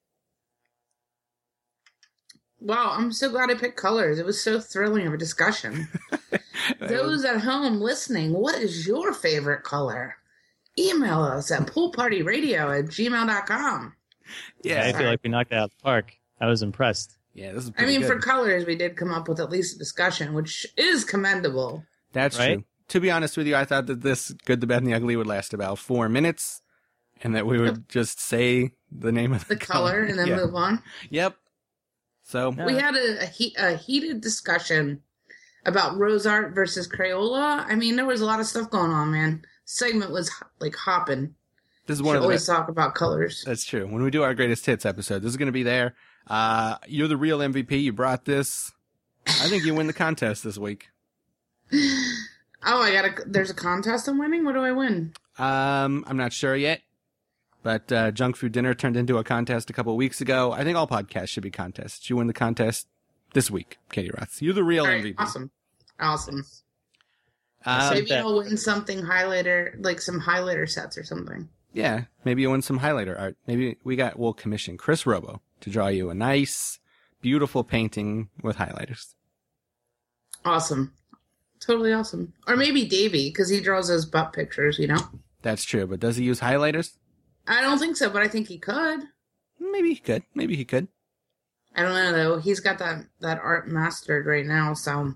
D: Wow, I'm so glad I picked colors. It was so thrilling of a discussion. Those at home listening, what is your favorite color? Email us at poolpartyradio at gmail dot com.
B: Yeah.
C: I feel like we knocked it out of the park. I was impressed.
B: Yeah, this is
D: I
B: pretty
D: mean,
B: good.
D: for colors, we did come up with at least a discussion, which is commendable.
B: That's
C: Right?
B: true. To be honest with you, I thought that this Good, the Bad, and the Ugly would last about four minutes, and that we would just say the name of the,
D: The color and then
B: yeah.
D: move on.
B: Yep. So,
C: Yeah.
D: We had a, a, he- a heated discussion about rose art versus Crayola. I mean, there was a lot of stuff going on, man. Segment was like hopping.
B: this is
D: We
B: one of the
D: always
B: best.
D: talk about colors.
B: That's true. When we do our greatest hits episode, this is going to be there. Uh, you're the real M V P. You brought this. I think you win the contest this week.
D: Oh, I got a. There's a contest I'm winning. What do I win?
B: Um, I'm not sure yet, but uh, Junk Food Dinner turned into a contest a couple of weeks ago. I think all podcasts should be contests. You win the contest this week, Katie Roth. You're the real
D: All right,
B: M V P.
D: awesome, awesome.
B: Um,
D: Maybe
C: that-
D: I'll win something highlighter, like some highlighter sets or something.
B: Yeah, maybe you win some highlighter art. Maybe we got, we'll commission Chris Robo to draw you a nice, beautiful painting with highlighters.
D: Awesome, totally awesome. Or maybe Davey, because he draws those butt pictures. You know,
B: That's true, but does he use highlighters?
D: I don't think so, but I think he could.
B: Maybe he could. Maybe he could.
D: I don't know though. He's got that that art mastered right now, so.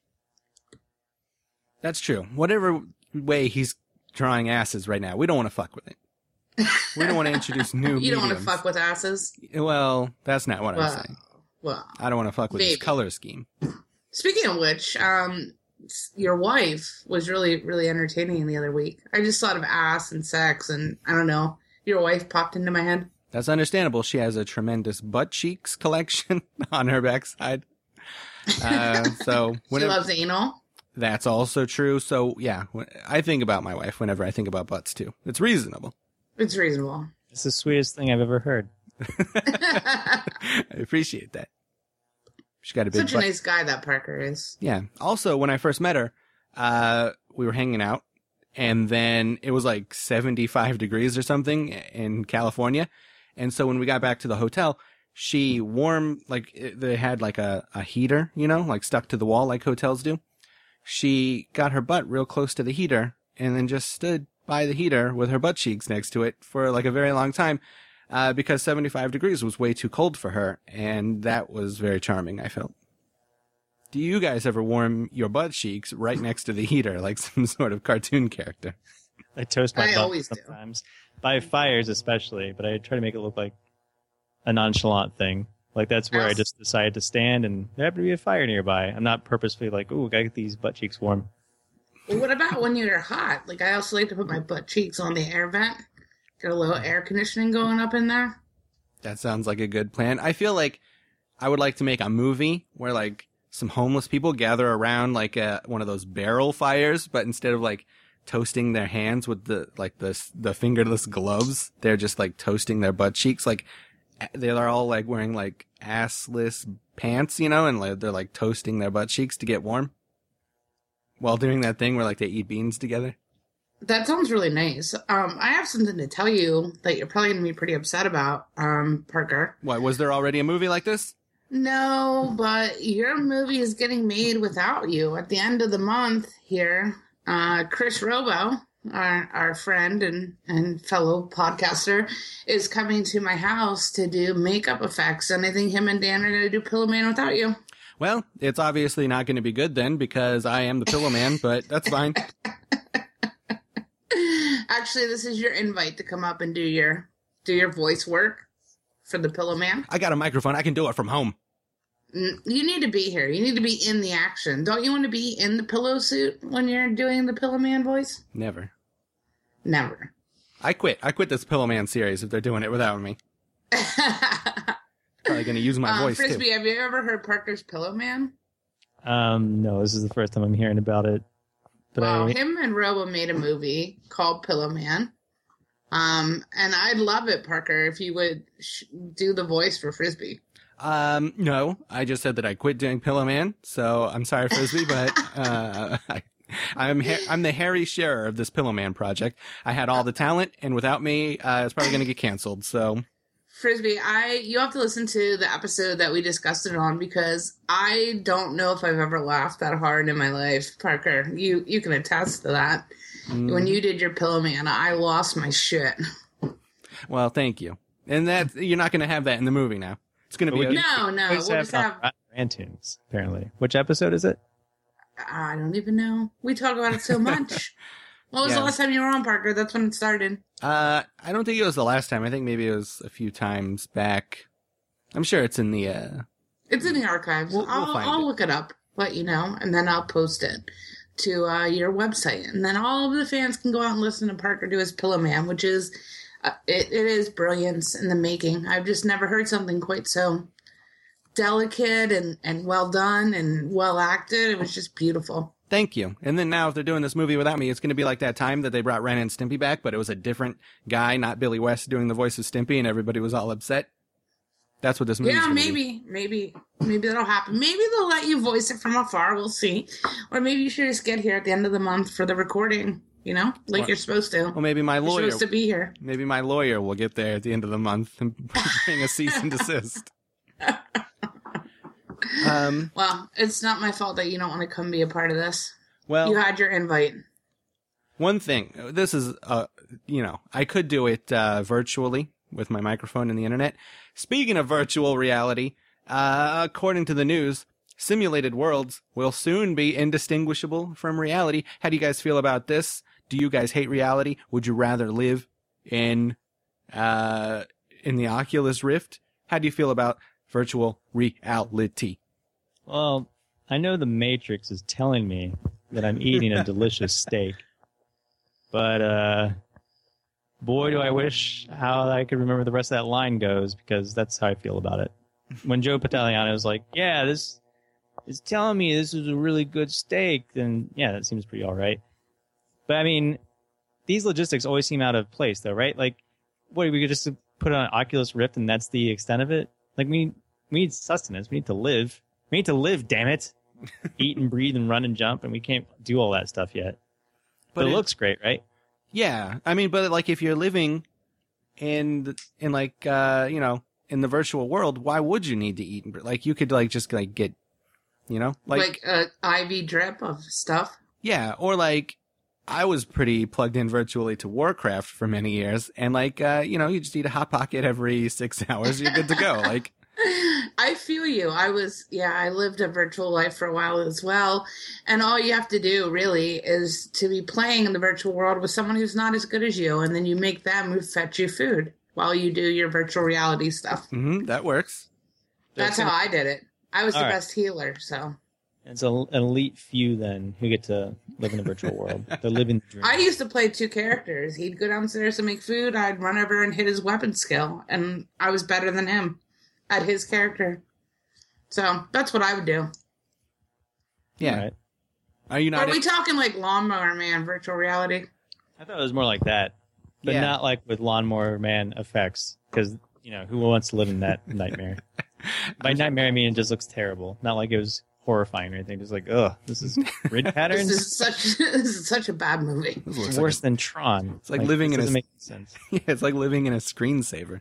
B: That's true. Whatever way he's drawing asses right now, we don't want to fuck with it. We don't want to introduce new
D: You don't want to
B: mediums.
D: fuck with asses.
B: Well, that's not what I'm
D: Well,
B: saying.
D: well.
B: I don't want to fuck with his
D: maybe.
B: color scheme.
D: Speaking of which, um, your wife was really, really entertaining the other week. I just thought of ass and sex, and I don't know. Your wife popped into my head.
B: That's understandable. She has a tremendous butt cheeks collection on her backside. Uh, so
D: She
B: whenever,
D: loves anal.
B: that's also true. So yeah, when, I think about my wife whenever I think about butts too. It's reasonable.
D: It's reasonable.
C: It's the sweetest thing I've ever heard.
B: I appreciate that. She got a big
D: Such a
B: butt.
D: nice guy that Parker is.
B: Yeah. Also, when I first met her, uh, we were hanging out, and then it was like seventy-five degrees or something in California. And so when we got back to the hotel, she warm, like, it- they had like a, a heater, you know, like stuck to the wall like hotels do. She got her butt real close to the heater and then just stood by the heater with her butt cheeks next to it for like a very long time. uh, because seventy-five degrees was way too cold for her, and that was very charming, I felt. Do you guys ever warm your butt cheeks right next to the heater, like some sort of cartoon character?
C: I toast my
D: I
C: butt
D: always do.
C: sometimes. By fires especially, but I try to make it look like a nonchalant thing. Like that's where I
D: Yes.
C: just decide to stand and there happened to be a fire nearby. I'm not purposefully like, ooh, gotta get these butt cheeks warm.
D: Well, what about when you're hot? Like, I also like to put my butt cheeks on the air vent. Get a little air conditioning going up in there.
B: That sounds like a good plan. I feel like I would like to make a movie where like some homeless people gather around like a, one of those barrel fires, but instead of like toasting their hands with the like the the fingerless gloves, they're just like toasting their butt cheeks. Like they're all like wearing like assless pants, you know, and like, they're like toasting their butt cheeks to get warm while doing that thing where like they eat beans together.
D: That sounds really nice. Um, I have something to tell you that you're probably going to be pretty upset about, um, Parker.
B: What, was there already a movie like this?
D: No, but your movie is getting made without you. At the end of the month here, uh, Chris Robo, our, our friend and, and fellow podcaster, is coming to my house to do makeup effects. And I think him and Dan are going to do Pillow Man without you.
B: Well, it's obviously not going to be good then because I am the Pillow Man, but that's fine.
D: Actually, this is your invite to come up and do your do your voice work for the Pillow Man.
B: I got a microphone. I can do it from home.
D: Mm, You need to be here. You need to be in the action. Don't you want to be in the pillow suit when you're doing the Pillow Man voice?
B: Never.
D: Never.
B: I quit. I quit this Pillow Man series if they're doing it without me. Probably going to use my
D: um,
B: voice
D: Frisbee,
B: too.
D: have you ever heard Parker's Pillow Man?
C: Um, no, this is the first time I'm hearing about it. But
D: Well,
C: I,
D: him and Robo made a movie called Pillow Man. Um, and I'd love it, Parker, if you would sh- do the voice for Frisbee.
B: Um, no, I just said that I quit doing Pillow Man, so I'm sorry, Frisbee, but uh, I, I'm ha- I'm the Harry Shearer of this Pillow Man project. I had all the talent, and without me, uh, it's probably going to get canceled. So
D: Frisbee, I you have to listen to the episode that we discussed it on because I don't know if I've ever laughed that hard in my life, Parker. You you can attest to that.
B: mm,
D: When you did your Pillow Man, I lost my shit.
B: well, thank you. And that you're not going to have that in the movie now. It's going to be.
C: But we
B: A,
D: No, no, we'll
C: Always
D: just have.
C: have Rantunes, apparently. Which episode is it?
D: I don't even know. We talk about it so much. When was
B: Yeah.
D: the last time you were on, Parker? That's when it started.
B: uh, I don't think it was the last time. I think maybe it was a few times back. I'm sure it's in the. Uh,
D: It's in the archives.
B: We'll- we'll
D: I'll,
B: find
D: I'll
B: it.
D: look it up, let you know, and then I'll post it to uh, your website, and then all of the fans can go out and listen to Parker do his Pillow Man, which is uh, it, it is brilliance in the making. I've just never heard something quite so delicate and, and well done and well acted. It was just beautiful.
B: Thank you. And then now, if they're doing this movie without me, it's going to be like that time that they brought Ren and Stimpy back, but it was a different guy, not Billy West, doing the voice of Stimpy, and everybody was all upset. That's what this movie.
D: Yeah, maybe, maybe, maybe that'll happen. Maybe they'll let you voice it from afar. We'll see. Or maybe you should just get here at the end of the month for the recording. You know, like
B: Well-
D: you're supposed to.
B: Well, maybe my
D: You're
B: lawyer.
D: supposed to be here.
B: Maybe my lawyer will get there at the end of the month and bring a cease and desist. Um.
D: Well, it's not my fault that you don't want to come be a part of this.
B: Well,
D: You had your invite.
B: one thing. This is, uh, you know, I could do it uh, virtually with my microphone and the internet. Speaking of virtual reality, uh, according to the news, simulated worlds will soon be indistinguishable from reality. How do you guys feel about this? Do you guys hate reality? Would you rather live in, uh, in the Oculus Rift? How do you feel about virtual reality?
C: Well, I know the Matrix is telling me that I'm eating a delicious steak. But, uh, boy, do I wish how I could remember the rest of that line goes, because that's how I feel about it. When Joe Pantoliano was like, yeah, this is telling me this is a really good steak, then yeah, that seems pretty all right. But, I mean, these logistics always seem out of place, though, right? Like, what, we could just put on an Oculus Rift and that's the extent of it? Like, we, we need sustenance. We need to live. We need to live, damn it. Eat and breathe and run and jump, and we can't do all that stuff yet. But,
B: But
C: it,
B: it-
C: looks great, right?
B: Yeah, I mean, but like if you're living in in like uh you know in the virtual world, why would you need to eat? and bre- Like you could like just like get, you know, like,
D: Like, a I V drip of stuff.
B: yeah, or like I was pretty plugged in virtually to Warcraft for many years, and like, uh, you know, you just eat a Hot Pocket every six hours, you're good to go. Like,
D: I feel you. I was, yeah, I lived a virtual life for a while as well. And all you have to do really is to be playing in the virtual world with someone who's not as good as you. And then you make them fetch you food while you do your virtual reality stuff.
B: mm-hmm, that works.
D: That's how I did it. I was
C: All
D: the
C: right.
D: best healer, so.
C: It's a, an elite few then who get to live in a virtual world. They're living the dream.
D: I used to play two characters. He'd go downstairs to make food. I'd run over and hit his weapon skill. And I was better than him at his character. So that's what I would do.
B: Yeah.
C: All right.
B: Are you
D: Or
B: not?
D: are we talking like Lawnmower Man virtual reality?
C: I thought it was more like that, but
B: Yeah.
C: not like with Lawnmower Man effects. Because, you know, who wants to live in that nightmare? By nightmare, I mean it just looks terrible. Not like it was horrifying or anything. Just like, ugh, this is grid
D: This
C: patterns.
D: is such this is such a bad movie.
B: This looks
C: It's
B: like
C: worse than Tron.
B: It's like living
C: this
B: in a-
C: doesn't make sense.
B: yeah, it's like living in a screensaver.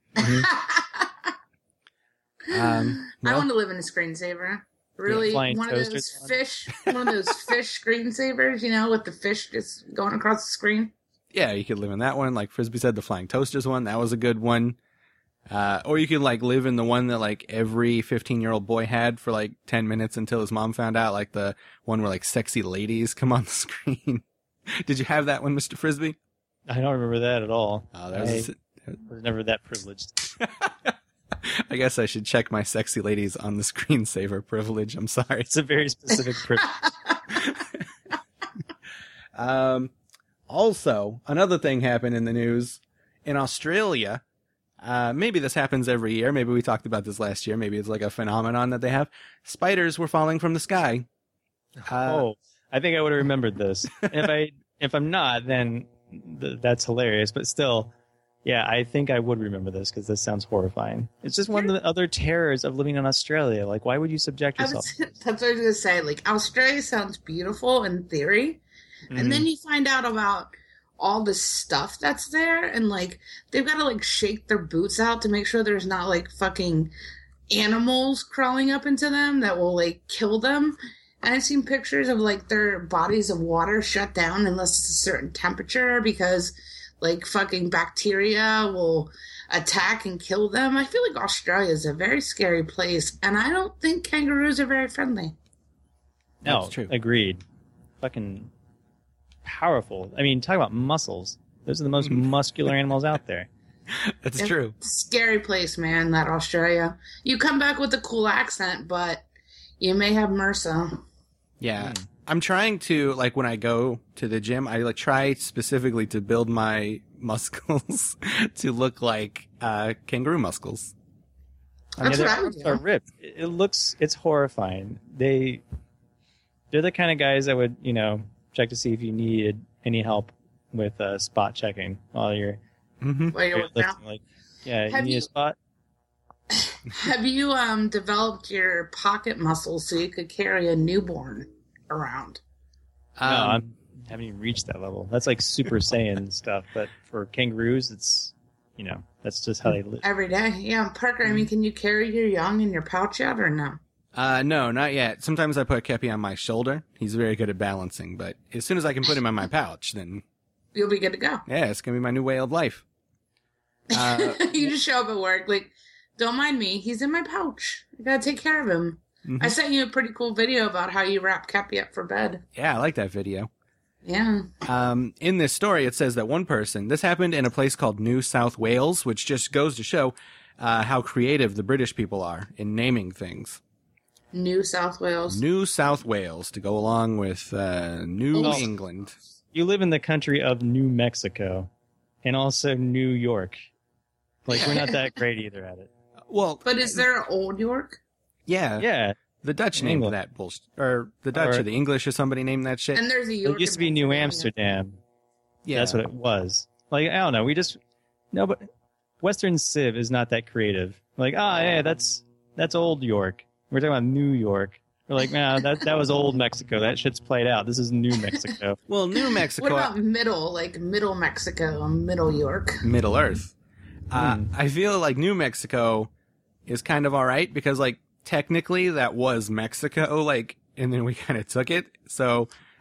B: Um,
D: I
B: well,
D: want to live in a screensaver. Really,
C: flying
D: one of those
C: toasters on.
D: fish, one of those fish screensavers, you know, with the fish just going across the screen.
B: yeah, you could live in that one. Like Frisbee said, the Flying Toasters one, that was a good one. Uh, or you could like live in the one that like every fifteen year old boy had for like ten minutes until his mom found out, like the one where like sexy ladies come on the screen. Did you have that one, Mister Frisbee?
C: I don't remember that at all.
B: Oh, that was,
C: I was never that privileged.
B: I guess I should check my sexy ladies on the screensaver privilege. I'm sorry.
C: It's a very specific privilege.
B: Um, also, another thing happened in the news in Australia. Uh, maybe this happens every year. Maybe we talked about this last year. Maybe it's like a phenomenon that they have. Spiders were falling from the sky. Uh,
C: Oh, I think I would have remembered this. And if I if I'm not, then th- that's hilarious. But still, yeah, I think I would remember this because this sounds horrifying. It's just one of the other terrors of living in Australia. Like, why would you subject
D: I
C: yourself?
D: was, that's what I was gonna say. Like Australia sounds beautiful in theory,
C: Mhm.
D: and then you find out about all the stuff that's there, and like they've got to like shake their boots out to make sure there's not like fucking animals crawling up into them that will like kill them. And I've seen pictures of like their bodies of water shut down unless it's a certain temperature because like fucking bacteria will attack and kill them. I feel like Australia is a very scary place, and I don't think kangaroos are very friendly.
C: No,
B: That's true.
C: agreed. Fucking powerful. I mean, talk about muscles. Those are the most muscular animals out there.
B: That's
D: It's
B: true.
D: a scary place, man, that Australia. You come back with a cool accent, but you may have MRSA.
B: Yeah.
C: Mm.
B: I'm trying to, like, when I go to the gym, I, like, try specifically to build my muscles to look like, uh, kangaroo muscles.
C: I mean,
D: That's
C: their
D: what I would
C: arms
D: do.
C: are ripped. It, it looks, it's horrifying. They, they're the kind of guys that would, you know, check to see if you needed any help with uh, spot checking while you're
B: Mm-hmm.
D: While you're working out.
C: lifting. Like, yeah, you
D: Have
C: need
D: you-
C: a spot.
D: Have you um developed your pocket muscles so you could carry a newborn around?
C: no,
B: Um,
C: I'm, I haven't even reached that level. That's like Super Saiyan stuff. But for kangaroos, it's, you know, that's just how they live.
D: Every day. Yeah, Parker, I mean, can you carry your young in your pouch yet or no?
B: Uh, no, not yet. Sometimes I put Kepi on my shoulder. He's very good at balancing, but as soon as I can put him in my pouch, then,
D: You'll be good to go.
B: yeah, it's gonna be my new way of life. Uh,
D: You just show up at work, like, don't mind me, he's in my pouch. I gotta take care of him.
B: mhm.
D: I sent you a pretty cool video about how you wrap Cappy up for bed.
B: Yeah, I like that video.
D: Yeah.
B: Um, in this story, it says that one person, this happened in a place called New South Wales, which just goes to show uh, how creative the British people are in naming things.
D: New South Wales.
B: New South Wales, to go along with uh, New
C: Oh.
B: England.
C: You live in the country of New Mexico and also New York. Like, we're not that great either at it.
B: Well,
D: But is there Old York?
B: yeah,
C: Yeah.
B: the Dutch
C: In
B: named
C: England.
B: that bullshit. Or the Dutch
C: Or-
B: or the English or somebody named that shit.
D: And there's a York.
C: It used to be
D: in
C: New
D: Pennsylvania.
C: Amsterdam.
B: Yeah.
C: That's what it was. Like, I don't know. We just, no, but Western Civ is not that creative. Like, ah, yeah, that's, that's old York. We're talking about New York. We're like, nah, that, that was old Mexico. That shit's played out. This is New Mexico.
B: Well, New Mexico,
D: What about middle, like middle Mexico, middle York?
B: Middle Earth. Uh,
C: Hmm.
B: I feel like New Mexico is kind of all right because, like, technically that was Mexico, like, and then we kind of took it. So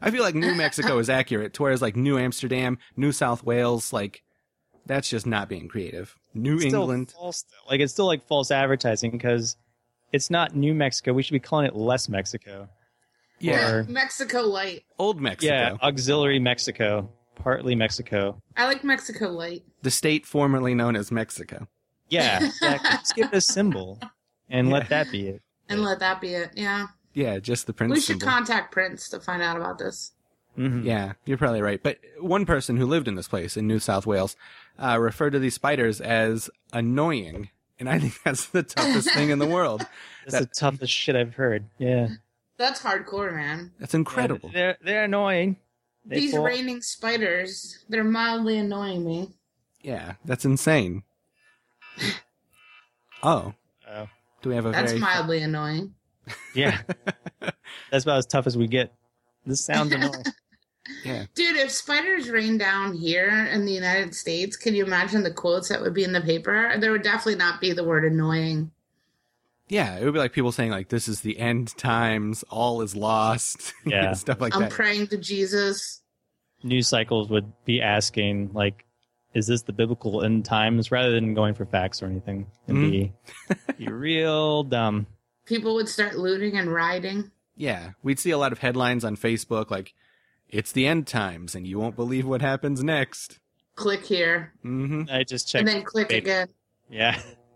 B: I feel like New Mexico is accurate, to whereas like New Amsterdam, New South Wales, like that's just not being creative. New
C: It's still
B: England.
C: false, though. Like it's still like false advertising because it's not New Mexico. We should be calling it less Mexico.
B: Yeah.
C: Or-
D: Mexico Light.
B: Old Mexico.
C: Yeah, auxiliary Mexico, partly Mexico.
D: I like Mexico Light.
B: The state formerly known as Mexico.
C: Yeah, exactly. Just give it a symbol and
B: Yeah.
C: let that be it.
D: And let that be it. Yeah.
B: Yeah, just the Prince
D: We should
B: symbol.
D: contact Prince to find out about this.
C: Mhm.
B: Yeah, you're probably right. But one person who lived in this place in New South Wales uh, referred to these spiders as annoying. And I think that's the toughest thing in the world.
C: That's the toughest shit I've heard. Yeah.
D: That's hardcore, man.
B: That's incredible.
C: Yeah, they're they're annoying. They
D: These
C: fall-
D: raining spiders, they're mildly annoying me.
B: Yeah, that's insane. Oh.
C: Oh.
B: Do we have a
D: That's
B: very...
D: mildly annoying.
C: Yeah. That's about as tough as we get. This sounds annoying.
B: Yeah.
D: Dude, if spiders rain down here in the United States, can you imagine the quotes that would be in the paper? There would definitely not be the word annoying.
B: Yeah, it would be like people saying like, this is the end times, all is lost.
C: Yeah.
B: Stuff like
D: I'm
B: that.
D: praying to Jesus.
C: News cycles would be asking, like, is this the biblical end times, rather than going for facts or anything. It'd be, be real dumb.
D: People would start looting and rioting.
B: Yeah, we'd see a lot of headlines on Facebook like, it's the end times and you won't believe what happens next.
D: Click here.
B: Mm-hmm.
C: I just checked.
D: And then click
C: Wait.
D: again.
C: Yeah.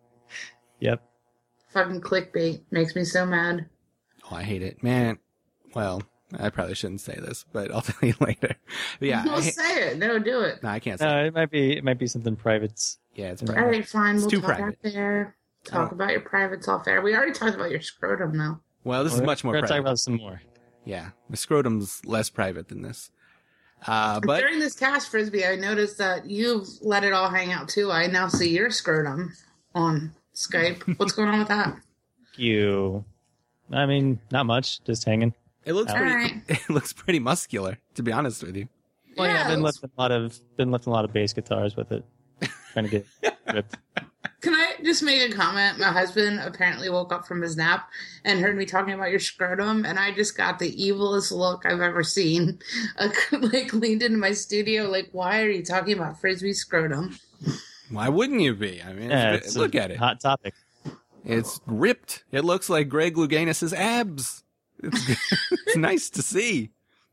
C: Yep.
D: Fucking clickbait. Makes me so mad.
B: Oh, I hate it. Man, well, I probably shouldn't say this, but I'll tell you later. But yeah, I
D: We'll
B: ha-
D: say it. No, do it.
B: no, I can't say
C: No,
B: it.
C: it might be. It might be something private.
B: Yeah, it's
D: All
B: private.
D: right, fine.
B: It's
D: We'll
B: too
D: talk
B: private.
D: out there. Talk
B: Oh.
D: about your privates off air. We already talked about your scrotum, though.
B: Well, this is much more
C: We're gonna
B: private.
C: talk about some more.
B: Yeah, the scrotum's less private than this. Uh, but
D: During this cast, Frisbee, I noticed that you've let it all hang out, too. I now see your scrotum on Skype. What's going on with that?
C: You. I mean, not much. Just hanging.
B: it looks
C: All
B: pretty.
D: right.
B: It looks pretty muscular, to be honest with you.
C: Well, yeah, I've been
D: Yes.
C: lifting a lot of been lifting a lot of bass guitars with it, trying to get ripped.
D: Can I just make a comment? My husband apparently woke up from his nap and heard me talking about your scrotum, and I just got the evilest look I've ever seen. I like leaned into my studio, like, why are you talking about Frisbee scrotum?
B: Why wouldn't you be? I mean,
C: Yeah,
B: it's-
C: it's
B: look
C: a
B: at it.
C: hot topic.
B: It's ripped. It looks like Greg Louganis's abs. It's, it's nice to see.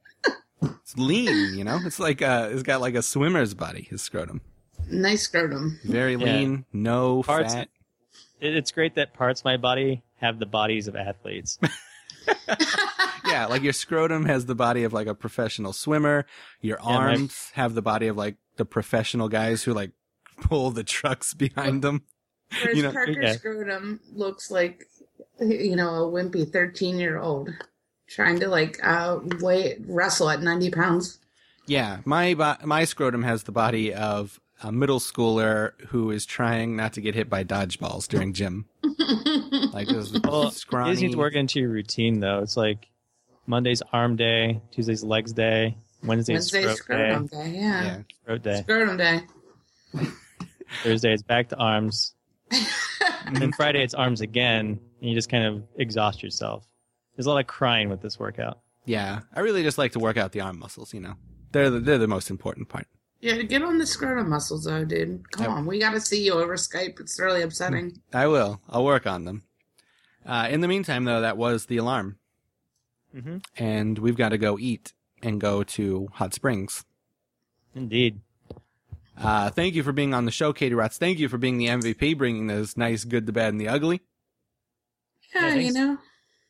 B: It's lean, you know. It's like uh, it's got like a swimmer's body. His scrotum,
D: Nice scrotum.
B: very
C: Yeah.
B: lean, no
C: Parts-
B: fat.
C: It, it's great that parts of my body have the bodies of athletes.
B: Yeah, like your scrotum has the body of like a professional swimmer. Your
C: Yeah, my-
B: arms have the body of like the professional guys who like pull the trucks behind them.
D: Whereas
B: You know,
D: Parker's
C: yeah.
D: scrotum looks like, you know, a wimpy thirteen-year-old trying to, like, uh, weigh, wrestle at ninety pounds.
B: Yeah, my bo- my scrotum has the body of a middle schooler who is trying not to get hit by dodgeballs during gym. Like this
C: Well,
B: scrawny.
C: you just need to work into your routine, though. It's like Monday's arm day, Tuesday's legs day, Wednesday's
D: Wednesday
C: scrot
D: scrotum
C: day,
D: day, yeah.
B: Yeah.
C: scrot day.
D: Scrotum day.
C: Thursday it's back to arms, and then Friday it's arms again, and you just kind of exhaust yourself. There's a lot of crying with this workout.
B: Yeah, I really just like to work out the arm muscles. You know, they're the, they're the most important part.
D: Yeah, get on the scrotum muscles, though, dude. Come
B: I-
D: on, we got to see you over Skype. It's really upsetting.
B: I will. I'll work on them. Uh, in the meantime, though, that was the alarm,
C: Mm-hmm.
B: and we've got to go eat and go to Hot Springs.
C: Indeed.
B: Uh, thank you for being on the show, Katie Rotz. Thank you for being the M V P, bringing this nice, good, the bad, and the ugly.
D: Yeah,
C: Yeah,
D: you
C: thanks.
D: know.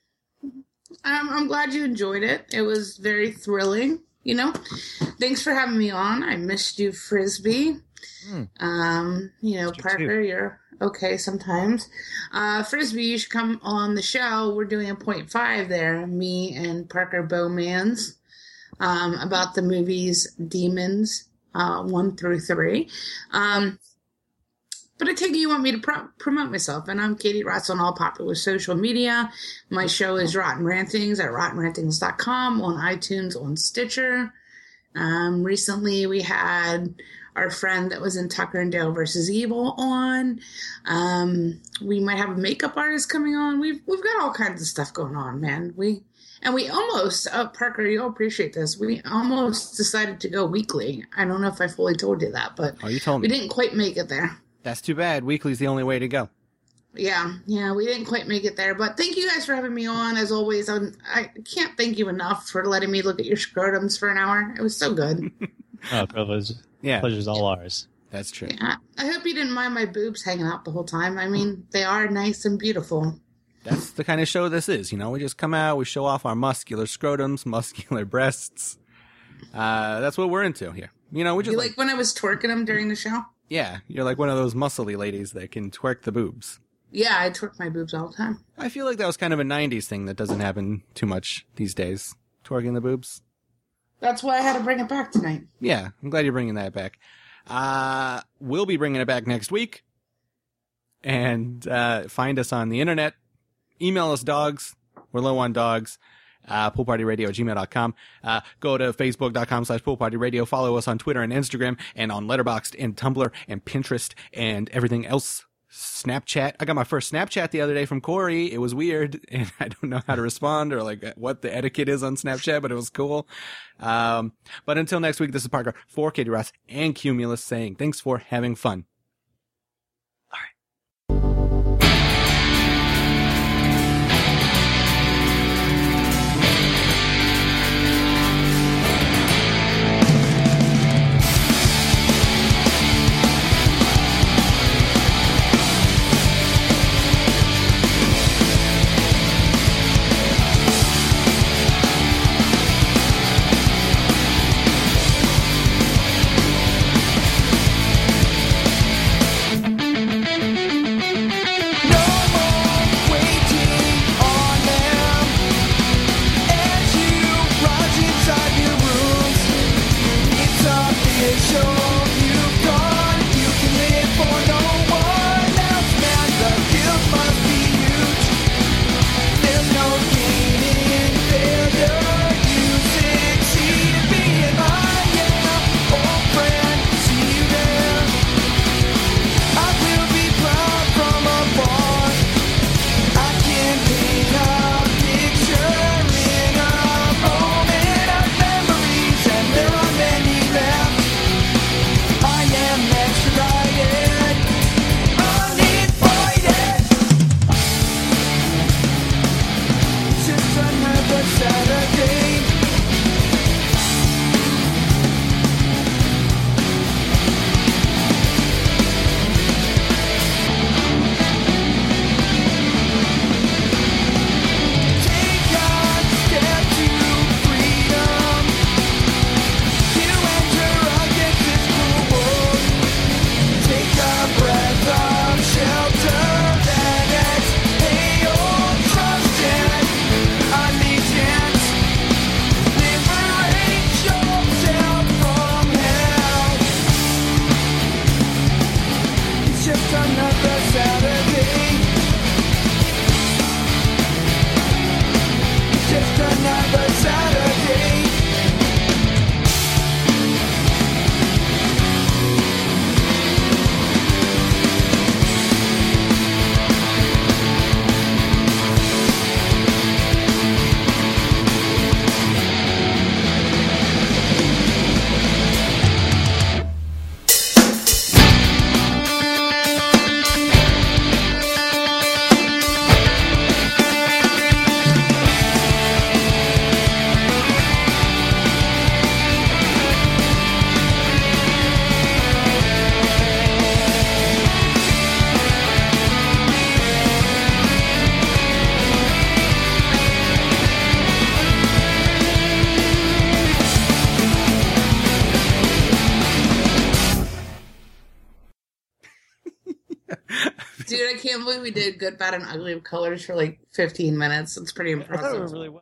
D: I'm, I'm glad you enjoyed it. It was very thrilling, you know. Thanks for having me on. I missed you, Frisbee.
C: Hmm.
D: Um, you know,
C: Missed you
D: Parker, you're okay sometimes. Uh, Frisbee, you should come on the show. We're doing a point five there, me and Parker Bowmans, um, about the movies Demons, uh, one through three. Um, but I take it you want me to pro- promote myself, and I'm Katie Rotz on all popular social media. My show is Rotten Rantings at rotten rantings dot com, on iTunes, on Stitcher. Um, recently, we had our friend that was in Tucker and Dale versus Evil on. Um, we might have a makeup artist coming on. We've we've got all kinds of stuff going on, man. We And we almost, uh, Parker, you'll appreciate this. We almost decided to go weekly. I don't know if I fully told you that, but
B: Oh, you told
D: we
B: me.
D: didn't quite make it there.
B: That's too bad. Weekly's the only way to go.
D: Yeah, yeah, we didn't quite make it there. But thank you guys for having me on. As always, I'm, I can't thank you enough for letting me look at your scrotums for an hour. It was so good.
C: Oh, privilege.
B: Yeah,
C: Pleasure's all ours.
B: that's true.
D: Yeah, I hope you didn't mind my boobs hanging out the whole time. I mean, they are nice and beautiful.
B: That's the kind of show this is. You know, we just come out, we show off our muscular scrotums, muscular breasts. Uh, that's what we're into here. You know, we just
D: You
B: like,
D: like when I was twerking them during the show?
B: yeah, you're like one of those muscly ladies that can twerk the boobs.
D: Yeah, I twerk my boobs all the time.
B: I feel like that was kind of a nineties thing that doesn't happen too much these days. Twerking the boobs.
D: That's why I had to bring it back tonight.
B: Yeah, I'm glad you're bringing that back. Uh, we'll be bringing it back next week. And uh, find us on the internet. Email us, dogs. We're low on dogs. Uh, poolpartyradio at gmail dot com. Uh, go to facebook.com slash poolpartyradio. Follow us on Twitter and Instagram and on Letterboxd and Tumblr and Pinterest and everything else. Snapchat. I got my first Snapchat the other day from Corey. It was weird, and I don't know how to respond or like what the etiquette is on Snapchat, but it was cool. Um, but until next week, this is Parker for Katie Ross and Cumulus saying thanks for having fun.
D: Dude, I can't believe we did Good, Bad, and Ugly of Colors for like fifteen minutes. It's pretty
C: I thought we
D: impressive.
C: were really well.